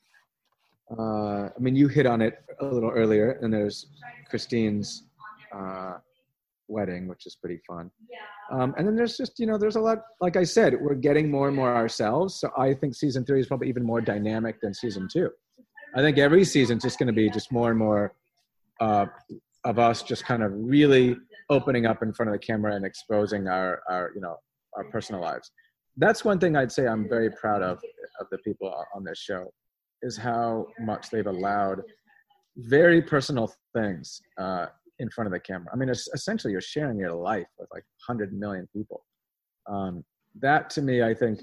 I mean, you hit on it a little earlier, and there's Christine's wedding, which is pretty fun. And then there's just, you know, there's a lot, like I said, we're getting more and more ourselves. So I think season 3 is probably even more dynamic than season 2. I think every season's just going to be just more and more of us just kind of really opening up in front of the camera and exposing our you know, our personal lives. That's one thing I'd say I'm very proud of the people on this show, is how much they've allowed very personal things in front of the camera. I mean, essentially you're sharing your life with like 100 million people. That to me, I think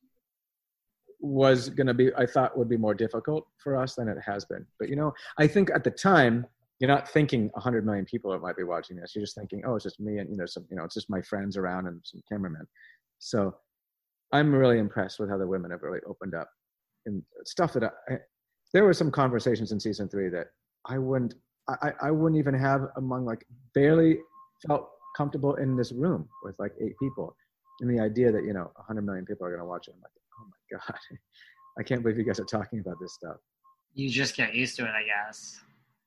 was going to be, I thought would be more difficult for us than it has been. But, you know, I think at the time, you're not thinking 100 million people might be watching this. You're just thinking, oh, it's just me and, you know, some, you know, it's just my friends around and some cameramen. So I'm really impressed with how the women have really opened up and stuff that there were some conversations in season 3 that I wouldn't even have among, like, barely felt comfortable in this room with like 8 people. And the idea that, you know, 100 million people are going to watch it. I'm like, oh my God, I can't believe you guys are talking about this stuff. You just get used to it, I guess.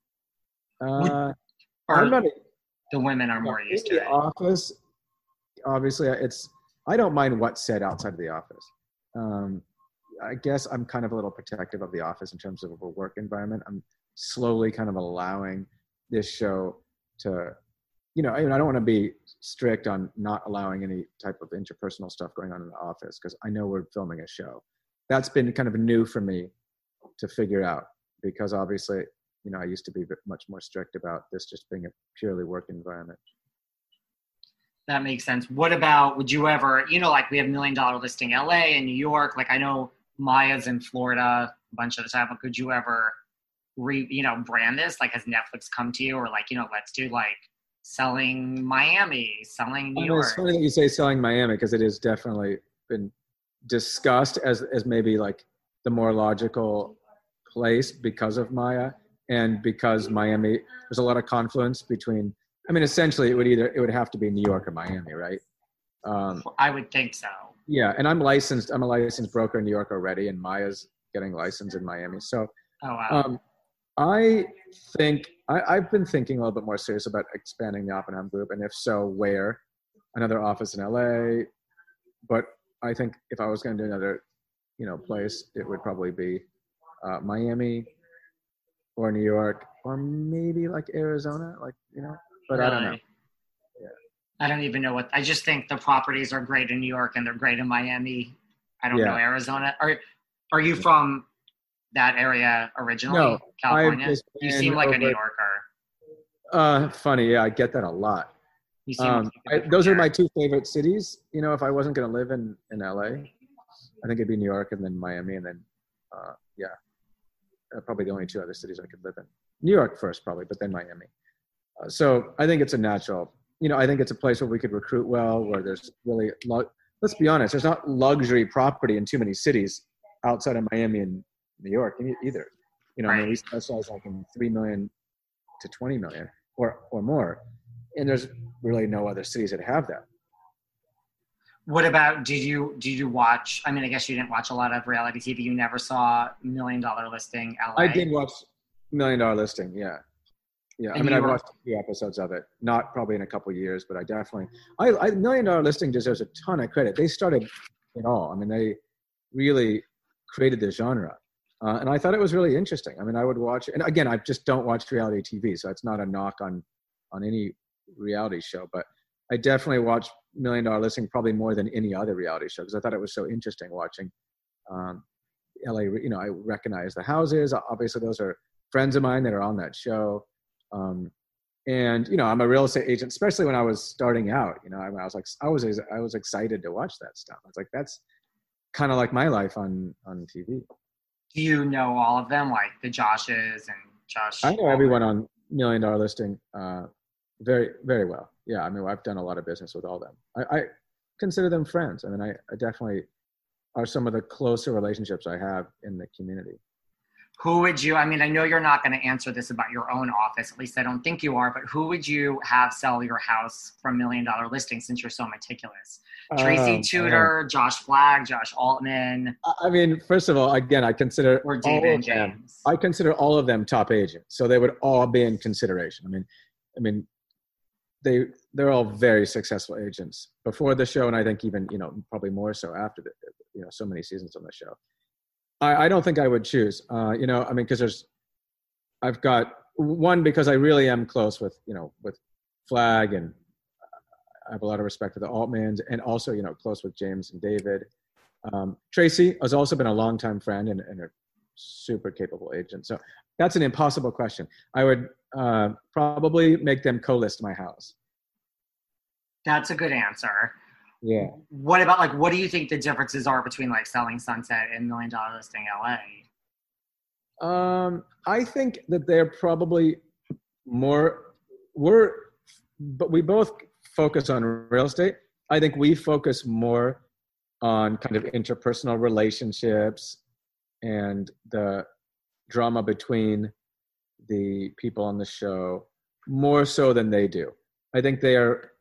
I'm not the women are more used to it. The office, obviously, I don't mind what's said outside of the office. I guess I'm kind of a little protective of the office in terms of a work environment. I'm slowly kind of allowing this show to, you know, I don't want to be strict on not allowing any type of interpersonal stuff going on in the office because I know we're filming a show. That's been kind of new for me to figure out because obviously, you know, I used to be much more strict about this just being a purely work environment. That makes sense. What about, would you ever, you know, like we have $1 Million Listing LA and New York, like I know Maya's in Florida a bunch of the time, but could you ever brand this? Like, has Netflix come to you or like, you know, let's do like selling Miami, selling New York? It's funny that you say selling Miami because it has definitely been discussed as maybe like the more logical place because of Maya and because Miami, there's a lot of confluence between, I mean, essentially it would have to be New York or Miami, right? I would think so. Yeah. And I'm a licensed broker in New York already and Maya's getting licensed in Miami. So, I think I've been thinking a little bit more serious about expanding the Oppenheim Group, and if so, where? Another office in LA, but I think if I was going to do another, you know, place, it would probably be Miami or New York or maybe like Arizona, like, you know. But I don't know. Yeah. I don't even know I just think the properties are great in New York and they're great in Miami. I don't know Arizona. Are you from that area originally, No, California? You seem like a New Yorker. Funny, yeah, I get that a lot. You seem those are my two favorite cities. You know, if I wasn't going to live in LA, I think it'd be New York and then Miami, and then probably the only two other cities I could live in. New York first, probably, but then Miami. So I think it's a natural. You know, I think it's a place where we could recruit well, where there's really, let's be honest, there's not luxury property in too many cities outside of Miami and New York either. You know, I mean, we specialize like in 3 million to 20 million or more. And there's really no other cities that have that. What about, did you watch, I mean, I guess you didn't watch a lot of reality TV. You never saw $1 Million Listing LA? I did watch $1 Million Listing, yeah. Yeah, I mean, I've watched a few episodes of it. Not probably in a couple of years, but I definitely, $1 Million Listing deserves a ton of credit. They started it all. I mean, they really created the genre. And I thought it was really interesting. I mean, I would watch it. And again, I just don't watch reality TV, so it's not a knock on any reality show. But I definitely watched $1 Million Listing probably more than any other reality show because I thought it was so interesting watching LA. You know, I recognize the houses. Obviously, those are friends of mine that are on that show. And you know, I'm a real estate agent, especially when I was starting out. You know, I was like, I was excited to watch that stuff. I was like, that's kind of like my life on TV. Do you know all of them, like the Joshes and Josh? I know everyone on $1 Million Listing very, very well. Yeah, I mean, I've done a lot of business with all of them. I consider them friends. I mean, I definitely are some of the closer relationships I have in the community. Who would you, I mean, I know you're not going to answer this about your own office, at least I don't think you are, but who would you have sell your house from $1 Million Listing since you're so meticulous? Tracy Tudor, Josh Flagg, Josh Altman. I mean, first of all, again, I consider or David James. I consider all of them top agents, so they would all be in consideration. I mean, they're all very successful agents before the show, and I think even, you know, probably more so after the, you know, so many seasons on the show. I don't think I would choose, you know, I mean, because I've got one, because I really am close with, you know, with Flagg, and I have a lot of respect for the Altmans, and also, you know, close with James and David. Tracy has also been a longtime friend and a super capable agent. So that's an impossible question. I would probably make them co-list my house. That's a good answer. Yeah. What about, like, what do you think the differences are between like Selling Sunset and $1 Million Listing LA? I think that they're probably more, but we both focus on real estate. I think we focus more on kind of interpersonal relationships and the drama between the people on the show more so than they do. I think they are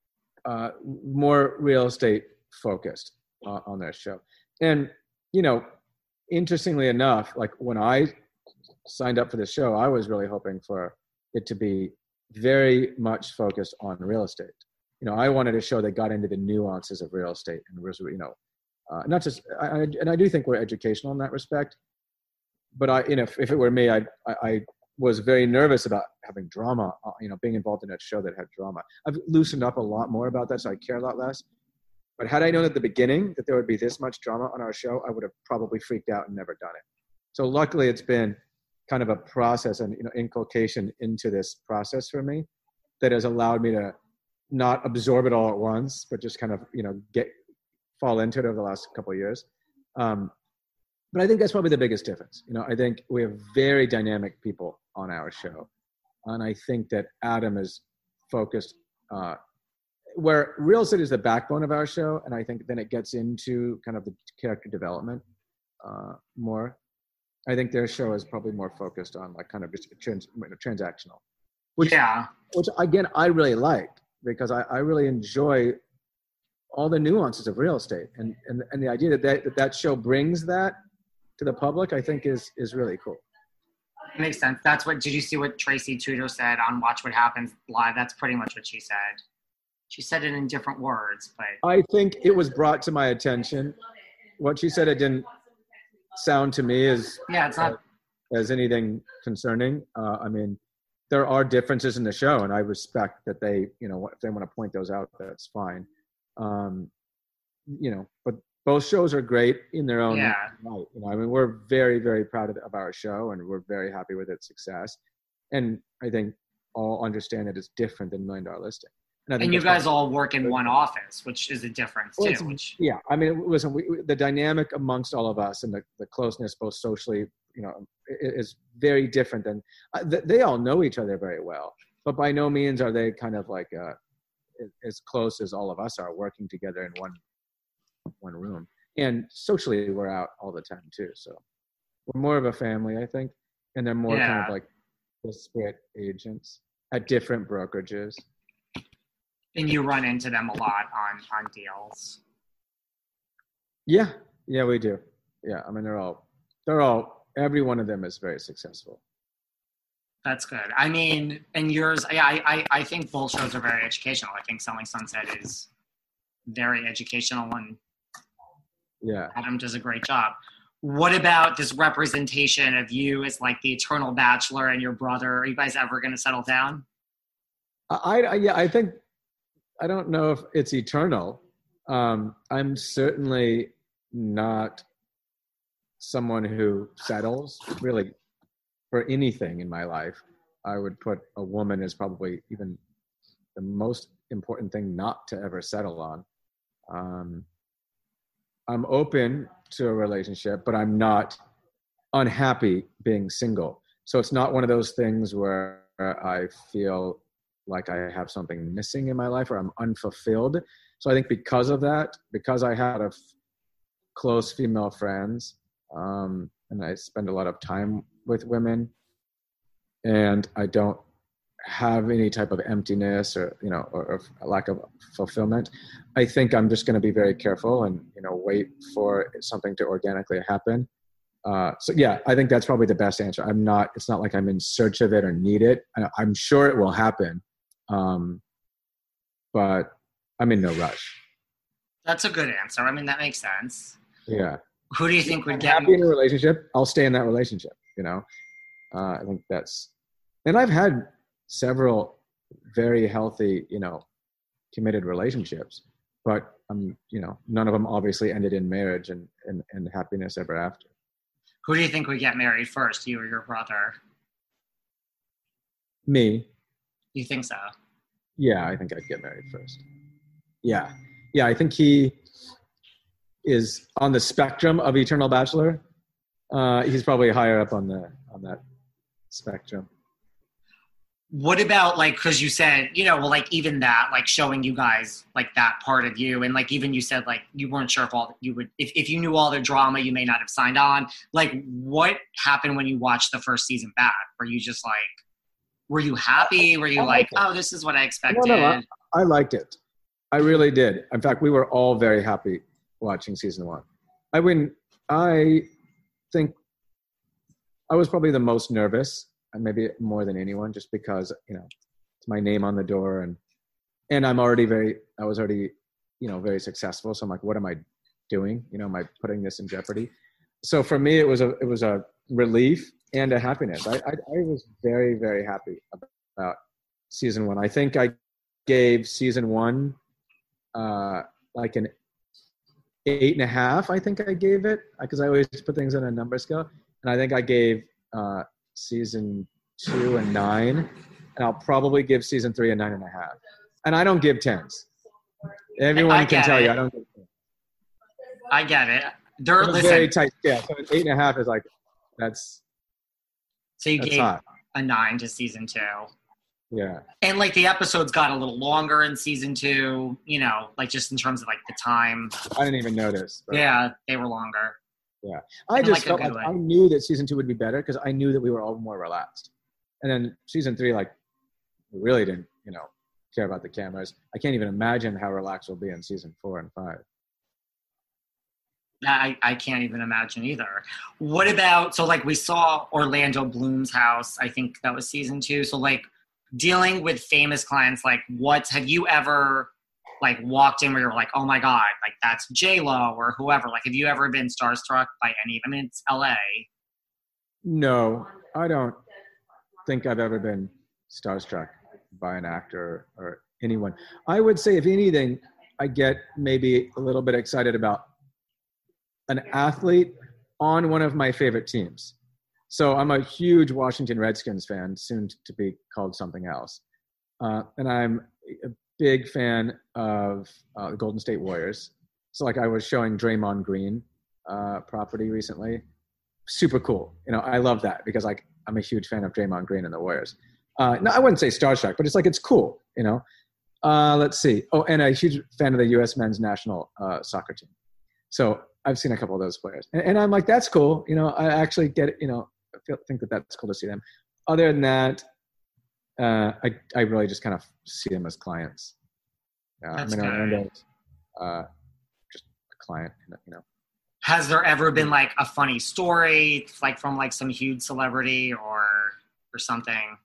more real estate focused on their show. And, you know, interestingly enough, like when I signed up for this show, I was really hoping for it to be very much focused on real estate. You know, I wanted a show that got into the nuances of real estate and was, you know, not just, and I do think we're educational in that respect, but you know, if it were me, I was very nervous about having drama, you know, being involved in a show that had drama. I've loosened up a lot more about that, so I care a lot less. But had I known at the beginning that there would be this much drama on our show, I would have probably freaked out and never done it. So luckily it's been kind of a process and, you know, inculcation into this process for me that has allowed me to not absorb it all at once, but just kind of, you know, fall into it over the last couple of years. But I think that's probably the biggest difference. You know, I think we have very dynamic people on our show. And I think that Adam is focused where real estate is the backbone of our show. And I think then it gets into kind of the character development more. I think their show is probably more focused on like kind of just transactional, which again, I really like because I really enjoy all the nuances of real estate and the idea that show brings that to the public, I think is really cool. It makes sense. Did you see what Tracy Tudor said on Watch What Happens Live? That's pretty much what she said. She said it in different words, but I think it was brought to my attention. What she said, it didn't sound to me as anything concerning. I mean, there are differences in the show, and I respect that they, you know, if they want to point those out, that's fine. You know, but both shows are great in their own Yeah. right. You know, I mean, we're very, very proud of our show, and we're very happy with its success. And I think all understand that it's different than $1 Million Listing. I think And you that's guys all work in one office, which is a difference Well, too. yeah, I mean, listen, the dynamic amongst all of us and the closeness, both socially, you know, is very different than they all know each other very well, but by no means are they kind of like as close as all of us are working together in one room. And socially, we're out all the time too. So we're more of a family, I think, and they're more kind of like disparate agents at different brokerages. And you run into them a lot on deals. Yeah, we do. Yeah, I mean, they're all. Every one of them is very successful. That's good. I mean, and yours, I think both shows are very educational. I think Selling Sunset is very educational, and Adam does a great job. What about this representation of you as like the eternal bachelor and your brother? Are you guys ever going to settle down? I think, I don't know if it's eternal. I'm certainly not someone who settles really for anything in my life. I would put a woman as probably even the most important thing not to ever settle on. I'm open to a relationship, but I'm not unhappy being single. So it's not one of those things where I feel like I have something missing in my life or I'm unfulfilled. So I think because of that, because I had close female friends, and I spend a lot of time with women, and I don't have any type of emptiness or, you know, or a lack of fulfillment, I think I'm just going to be very careful and, you know, wait for something to organically happen. So yeah, I think that's probably the best answer. It's not like I'm in search of it or need it. I'm sure it will happen. But I'm in no rush. That's a good answer. I mean, that makes sense. Yeah. Who do you think would get happy in a relationship? I'll stay in that relationship. You know, I think and I've had several very healthy, you know, committed relationships, but you know, none of them obviously ended in marriage and happiness ever after. Who do you think would get married first, you or your brother? Me. You think so? Yeah, I think I'd get married first. Yeah, I think he is on the spectrum of Eternal Bachelor. He's probably higher up on that spectrum. What about, like, because you said, you know, well, like, even that, like, showing you guys, like, that part of you, and, like, even you said, like, you weren't sure if you knew all the drama, you may not have signed on. Like, what happened when you watched the first season back? Were you just, like, were you happy? Were you like, oh, this is what I expected? No, I liked it. I really did. In fact, we were all very happy watching season 1. I think I was probably the most nervous, and maybe more than anyone, just because, you know, it's my name on the door, and I was already, you know, very successful. So I'm like, what am I doing? You know, am I putting this in jeopardy? So for me, it was a relief and a happiness. I was very, very happy about season 1. I think I gave season 1 like an 8.5. I think I gave it, because I always put things on a number scale, and I think I gave season 2 a 9, and I'll probably give season 3 a 9.5. And I don't give 10s. Everyone can tell you I don't give 10s. I get it. It's a very tight scale. So an 8.5 is like, that's. So you gave hot. a 9 to season 2. Yeah. And, like, the episodes got a little longer in season 2, you know, like, just in terms of, like, the time. I didn't even notice. But. Yeah, they were longer. Yeah. I just felt like I knew that season 2 would be better because I knew that we were all more relaxed. And then season 3, like, we really didn't, you know, care about the cameras. I can't even imagine how relaxed we'll be in season 4 and 5. I can't even imagine either. What about, so, like, we saw Orlando Bloom's house. I think that was season 2. So, like, dealing with famous clients, like, have you ever, like, walked in where you're like, oh my God, like, that's J-Lo or whoever? Like, have you ever been starstruck by any? I mean, it's LA. No, I don't think I've ever been starstruck by an actor or anyone. I would say, if anything, I get maybe a little bit excited about an athlete on one of my favorite teams. So I'm a huge Washington Redskins fan, soon to be called something else. And I'm a big fan of the Golden State Warriors. So like I was showing Draymond Green property recently. Super cool. You know, I love that because like I'm a huge fan of Draymond Green and the Warriors. No, I wouldn't say starstruck, but it's like, it's cool, you know? Let's see. Oh, and a huge fan of the U.S. men's national soccer team. So I've seen a couple of those players. And I'm like, that's cool. You know, I actually get it, you know, I think that that's cool to see them. Other than that, I really just kind of see them as clients. That's Orlando, just a client, you know. Has there ever been like a funny story, like from like some huge celebrity or something?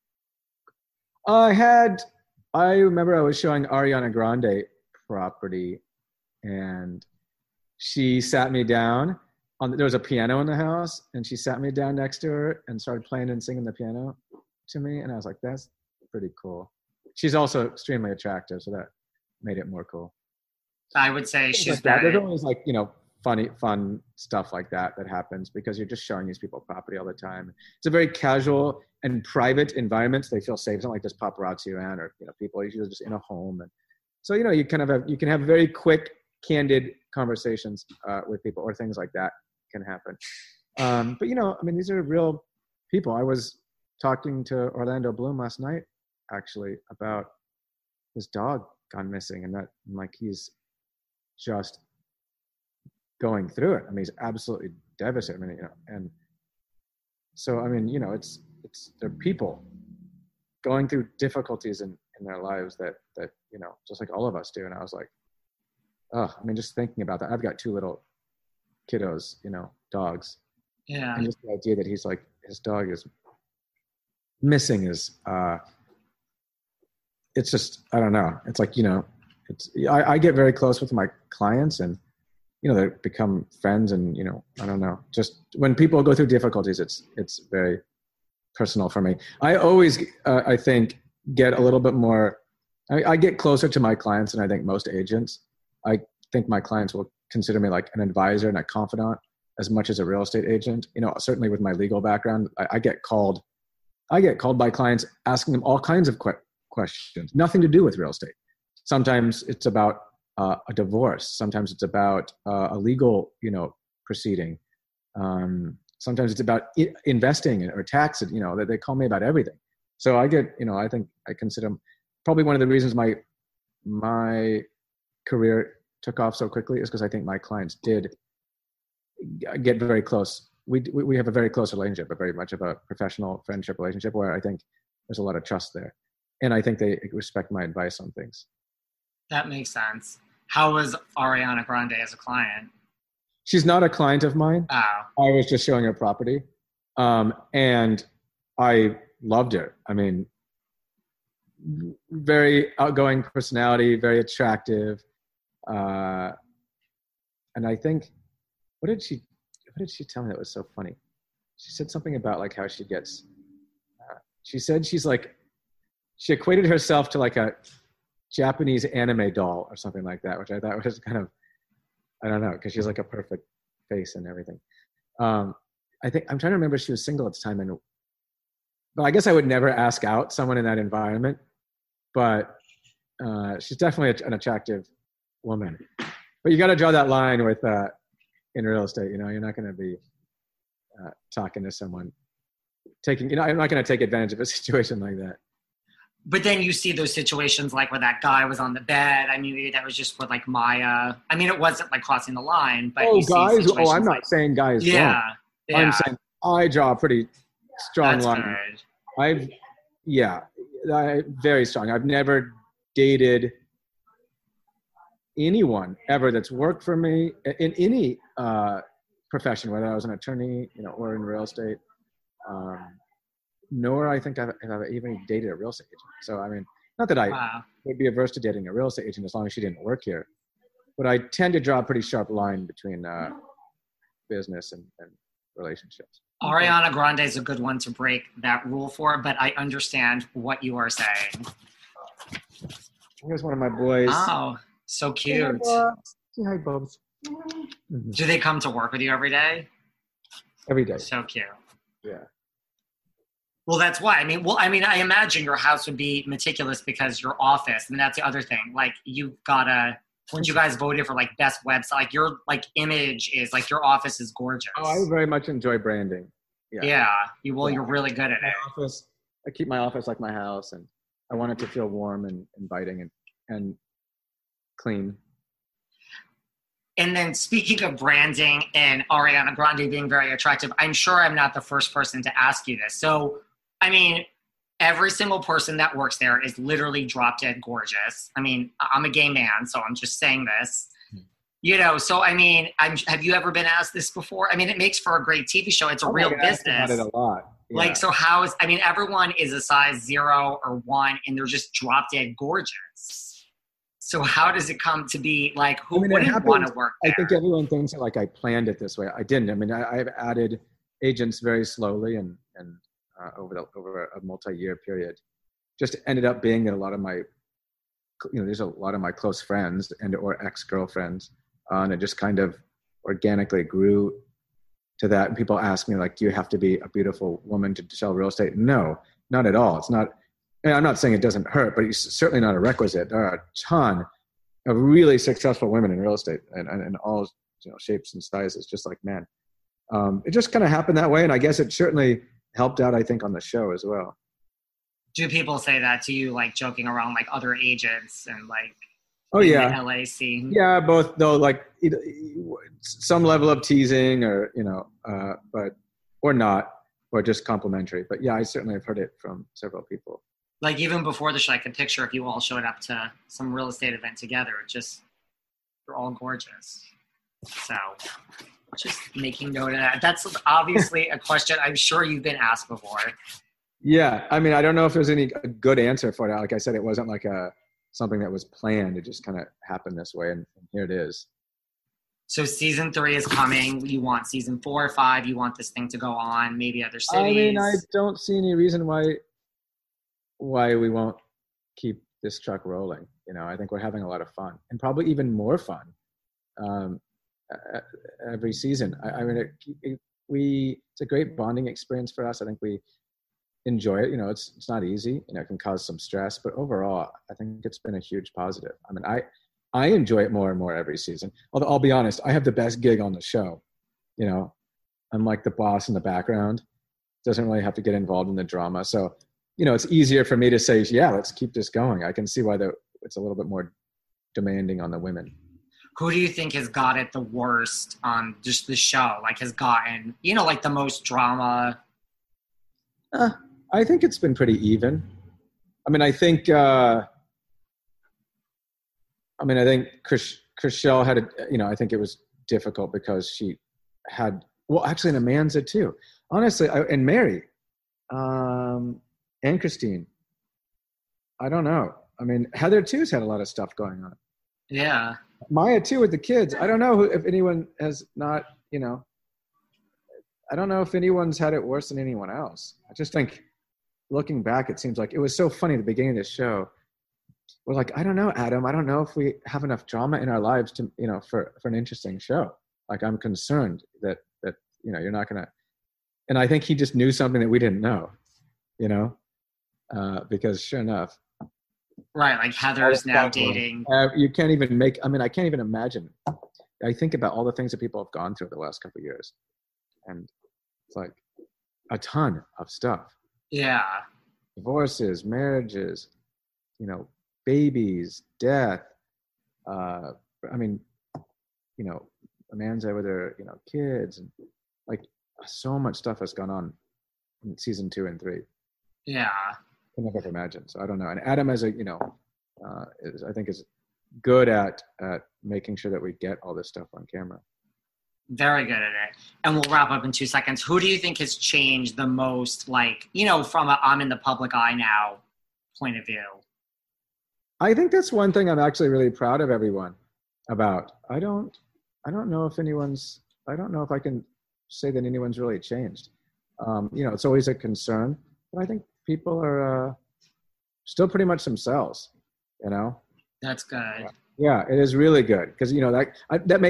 I remember I was showing Ariana Grande property, and she sat me down. There was a piano in the house, and she sat me down next to her and started playing and singing the piano to me, and I was like, that's pretty cool. She's also extremely attractive, so that made it more cool. I would say she's like that. There's always like, you know, fun stuff like that happens because you're just showing these people property all the time. It's a very casual and private environment. So they feel safe. It's not like just paparazzi around or, you know, people usually just in a home. And so, you know, you can have very quick, candid conversations with people, or things like that can happen. But, you know, I mean, these are real people. I was talking to Orlando Bloom last night, actually, about his dog gone missing, and that, like, he's just going through it. I mean, he's absolutely devastated. I mean, you know, and so, I mean, you know, they're people going through difficulties in their lives that, you know, just like all of us do. And I was like, oh, I mean, just thinking about that. I've got 2 little kiddos, you know, dogs. Yeah. And just the idea that he's like, his dog is missing is, it's just, I don't know. It's like, you know, I get very close with my clients, and, you know, they become friends, and, you know, I don't know, just when people go through difficulties, it's very personal for me. I always, I think, get a little bit more, I get closer to my clients than I think most agents. I think my clients will consider me like an advisor and a confidant as much as a real estate agent. You know, certainly with my legal background, I get called by clients asking them all kinds of questions, nothing to do with real estate. Sometimes it's about a divorce. Sometimes it's about a legal, you know, proceeding. Sometimes it's about investing or tax. You know, they call me about everything. So I get, you know, I think I consider them probably one of the reasons my career took off so quickly is because I think my clients did get very close. We have a very close relationship, but very much of a professional friendship relationship where I think there's a lot of trust there. And I think they respect my advice on things. That makes sense. How was Ariana Grande as a client? She's not a client of mine. Oh. I was just showing her property. And I loved her. I mean, very outgoing personality, very attractive. And I think, what did she tell me that was so funny? She said something about like how she gets, she said she equated herself to like a Japanese anime doll or something like that, which I thought was kind of, I don't know, because she's like a perfect face and everything. I think, I'm trying to remember if she was single at the time, but I guess I would never ask out someone in that environment, but she's definitely an attractive woman. But you got to draw that line with, in real estate, you know, you're not going to be talking to someone I'm not going to take advantage of a situation like that. But then you see those situations like where that guy was on the bed. I mean, that was just with like Maya. I mean, it wasn't like crossing the line, but guys. I'm not saying guys. Yeah, don't. I'm saying I draw a pretty strong line. Good. Very strong. I've never dated anyone ever that's worked for me in any profession, whether I was an attorney, you know, or in real estate. Nor I think I've even dated a real estate agent. So, I mean, not that I would be averse to dating a real estate agent as long as she didn't work here, but I tend to draw a pretty sharp line between business and relationships. Ariana Grande is a good one to break that rule for, but I understand what you are saying. Here's one of my boys. Oh, so cute. Say hi, Bubs. Mm-hmm. Do they come to work with you every day? Every day. So cute. Yeah. Well, that's why. I imagine your house would be meticulous because your office, and that's the other thing. Like, you've gotta, when you guys voted for like best website, like your like image is like your office is gorgeous. Oh, I very much enjoy branding. Yeah. You're really good at it. Office, I keep my office like my house, and I want it to feel warm and inviting and clean. And then speaking of branding and Ariana Grande being very attractive, I'm sure I'm not the first person to ask you this. So, I mean, every single person that works there is literally drop dead gorgeous. I mean, I'm a gay man, so I'm just saying this. You know, so I mean, have you ever been asked this before? I mean, it makes for a great TV show. It's a real business. About it a lot. Yeah. Like, so everyone is a size 0 or 1 and they're just drop dead gorgeous. So how does it come to be like, who wouldn't want to work there? I think everyone thinks that like I planned it this way. I didn't. I mean, I've added agents very slowly and over a multi-year period. Just ended up being that a lot of my, there's a lot of my close friends or ex-girlfriends, and it just kind of organically grew to that. And people ask me like, do you have to be a beautiful woman to sell real estate? No, not at all. It's not. And I'm not saying it doesn't hurt, but it's certainly not a requisite. There are a ton of really successful women in real estate and all shapes and sizes, just like men. It just kind of happened that way, and I guess it certainly helped out, I think, on the show as well. Do people say that to you, like joking around, like other agents and like the LA scene? Yeah, both though, like some level of teasing or but or not, or just complimentary. But yeah, I certainly have heard it from several people. Like even before the show, I could picture if you all showed up to some real estate event together, you're all gorgeous. So just making note of that. That's obviously a question I'm sure you've been asked before. Yeah. I mean, I don't know if there's any good answer for it. Like I said, it wasn't like something that was planned. It just kind of happened this way. And here it is. So season 3 is coming. You want season 4 or 5. You want this thing to go on, maybe other cities. I mean, I don't see any reason why we won't keep this truck rolling. I think we're having a lot of fun, and probably even more fun every season. I mean, it's a great bonding experience for us. I think we enjoy it. It's not easy. It can cause some stress, but overall, I think it's been a huge positive. I mean, I enjoy it more and more every season. Although I'll be honest, I have the best gig on the show. I'm like the boss in the background. Doesn't really have to get involved in the drama. So, it's easier for me to say, yeah, let's keep this going. I can see why it's a little bit more demanding on the women. Who do you think has got it the worst on just the show? Like has gotten, like the most drama? I think it's been pretty even. I mean, I think Chrishell had I think it was difficult because she had, well, actually, and Amanza too. Honestly, and Mary, and Christine. I don't know. I mean, Heather too's had a lot of stuff going on. Yeah. Maya too with the kids. I don't know if anyone has not, I don't know if anyone's had it worse than anyone else. I just think looking back, it seems like it was so funny at the beginning of the show. We're like, I don't know, Adam. I don't know if we have enough drama in our lives to, for an interesting show. Like, I'm concerned that you're not going to, and I think he just knew something that we didn't know, because sure enough. Right. Like Heather's now dating. You can't even I can't even imagine. I think about all the things that people have gone through the last couple of years, and it's like a ton of stuff. Yeah. Divorces, marriages, babies, death. Amanza with her, kids, and like so much stuff has gone on in season 2 and 3. Yeah. I never imagined. So I don't know. And Adam, as I think is good at making sure that we get all this stuff on camera. Very good at it. And we'll wrap up in 2 seconds. Who do you think has changed the most, like, from a I'm in the public eye now point of view? I think that's one thing I'm actually really proud of everyone about. I don't know if I can say that anyone's really changed. It's always a concern, but I think people are still pretty much themselves, That's good. Yeah, it is really good because, that may not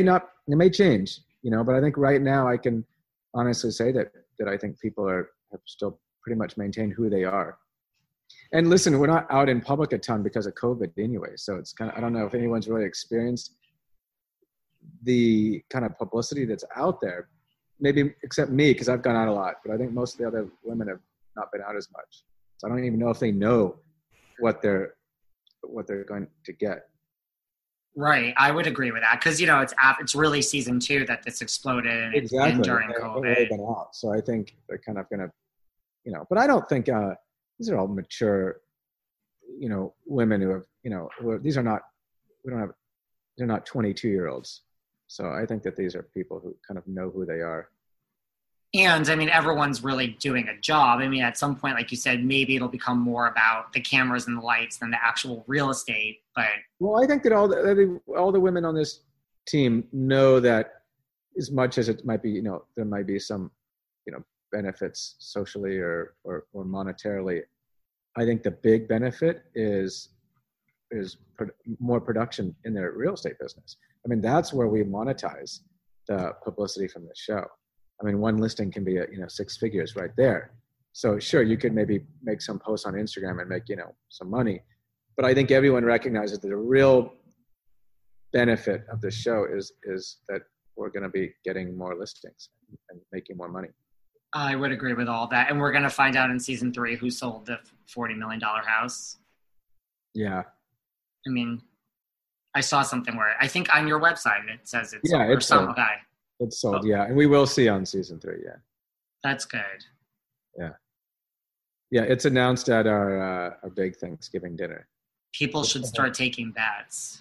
It may change, but I think right now I can honestly say that I think people have still pretty much maintained who they are. And listen, we're not out in public a ton because of COVID anyway. So it's I don't know if anyone's really experienced the kind of publicity that's out there, maybe except me, because I've gone out a lot, but I think most of the other women have not been out as much. So I don't even know if they know what they're going to get. Right. I would agree with that. Cause it's really season 2 that this exploded and exactly. And during They've COVID. really been out. So I think they're kind of going to, but I don't think, these are all mature, women who have, these are not, they're not 22-year-olds. So I think that these are people who kind of know who they are. And everyone's really doing a job. At some point, like you said, maybe it'll become more about the cameras and the lights than the actual real estate. But I think that all the women on this team know that as much as it might be, there might be some, benefits socially or monetarily. I think the big benefit is more production in their real estate business. That's where we monetize the publicity from the show. One listing can be 6 figures right there. So sure, you could maybe make some posts on Instagram and make, some money. But I think everyone recognizes that the real benefit of the show is that we're going to be getting more listings and making more money. I would agree with all that. And we're going to find out in season 3 who sold the $40 million house. Yeah. I saw something where I think on your website it says it's sold. It's sold. Okay. It's sold, yeah. And we will see on season 3, yeah. That's good. Yeah. Yeah, it's announced at our big Thanksgiving dinner. People should start taking bets.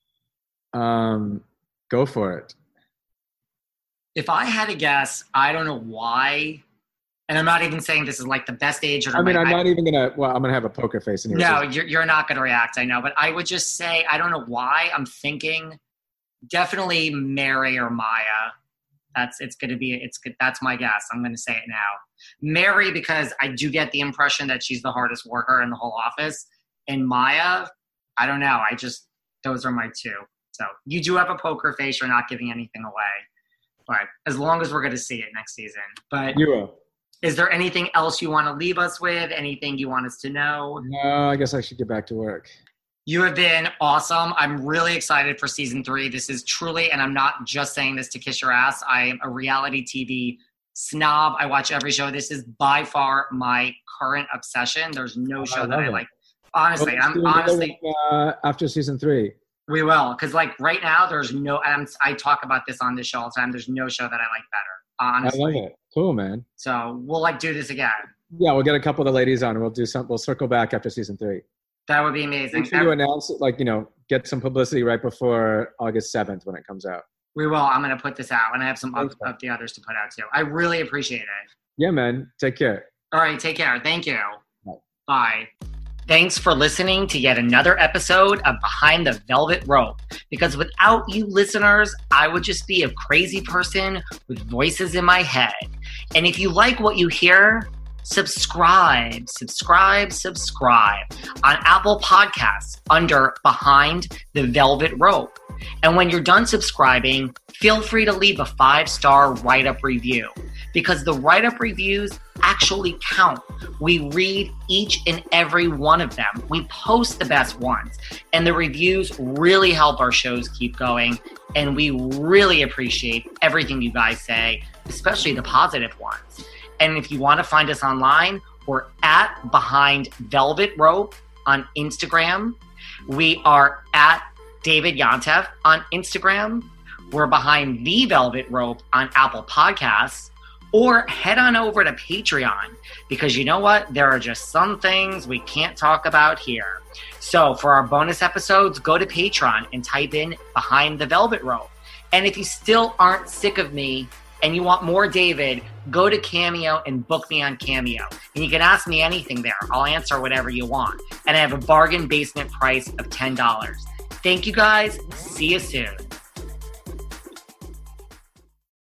Go for it. If I had to guess, I don't know why, and I'm not even saying this is like the best age. I'm not even going to, I'm going to have a poker face. Anyway, no, you're not going to react, I know. But I would just say, I don't know why, I'm thinking definitely Mary or Maya. That's my guess. I'm going to say it now. Mary, because I do get the impression that she's the hardest worker in the whole office. And Maya, I don't know. Those are my 2. So you do have a poker face. You're not giving anything away. But as long as we're going to see it next season. But you will. Is there anything else you want to leave us with? Anything you want us to know? No, I guess I should get back to work. You have been awesome. I'm really excited for season 3. This is truly, and I'm not just saying this to kiss your ass, I am a reality TV snob. I watch every show. This is by far my current obsession. There's no show that I like. Honestly, after season 3. We will, because right now there's no. I talk about this on this show all the time. There's no show that I like better. Honestly, I love it. Cool, man. So we'll do this again. Yeah, we'll get a couple of the ladies on. And we'll do something. We'll circle back after season 3. That would be amazing. Make sure you announce it, get some publicity right before August 7th when it comes out. We will. I'm going to put this out, and I have some of the others to put out too. I really appreciate it. Yeah, man. Take care. All right, take care. Thank you. Bye. Thanks for listening to yet another episode of Behind the Velvet Rope. Because without you listeners, I would just be a crazy person with voices in my head. And if you like what you hear, subscribe on Apple Podcasts under Behind the Velvet Rope. And when you're done subscribing, feel free to leave a 5-star write-up review, because the write-up reviews actually count. We read each and every one of them. We post the best ones, and the reviews really help our shows keep going. And we really appreciate everything you guys say, especially the positive ones. And if you want to find us online, we're at Behind Velvet Rope on Instagram. We are at David Yontef on Instagram. We're Behind the Velvet Rope on Apple Podcasts. Or head on over to Patreon, because you know what? There are just some things we can't talk about here. So for our bonus episodes, go to Patreon and type in Behind the Velvet Rope. And if you still aren't sick of me and you want more David, go to Cameo and book me on Cameo. And you can ask me anything there. I'll answer whatever you want. And I have a bargain basement price of $10. Thank you guys. See you soon.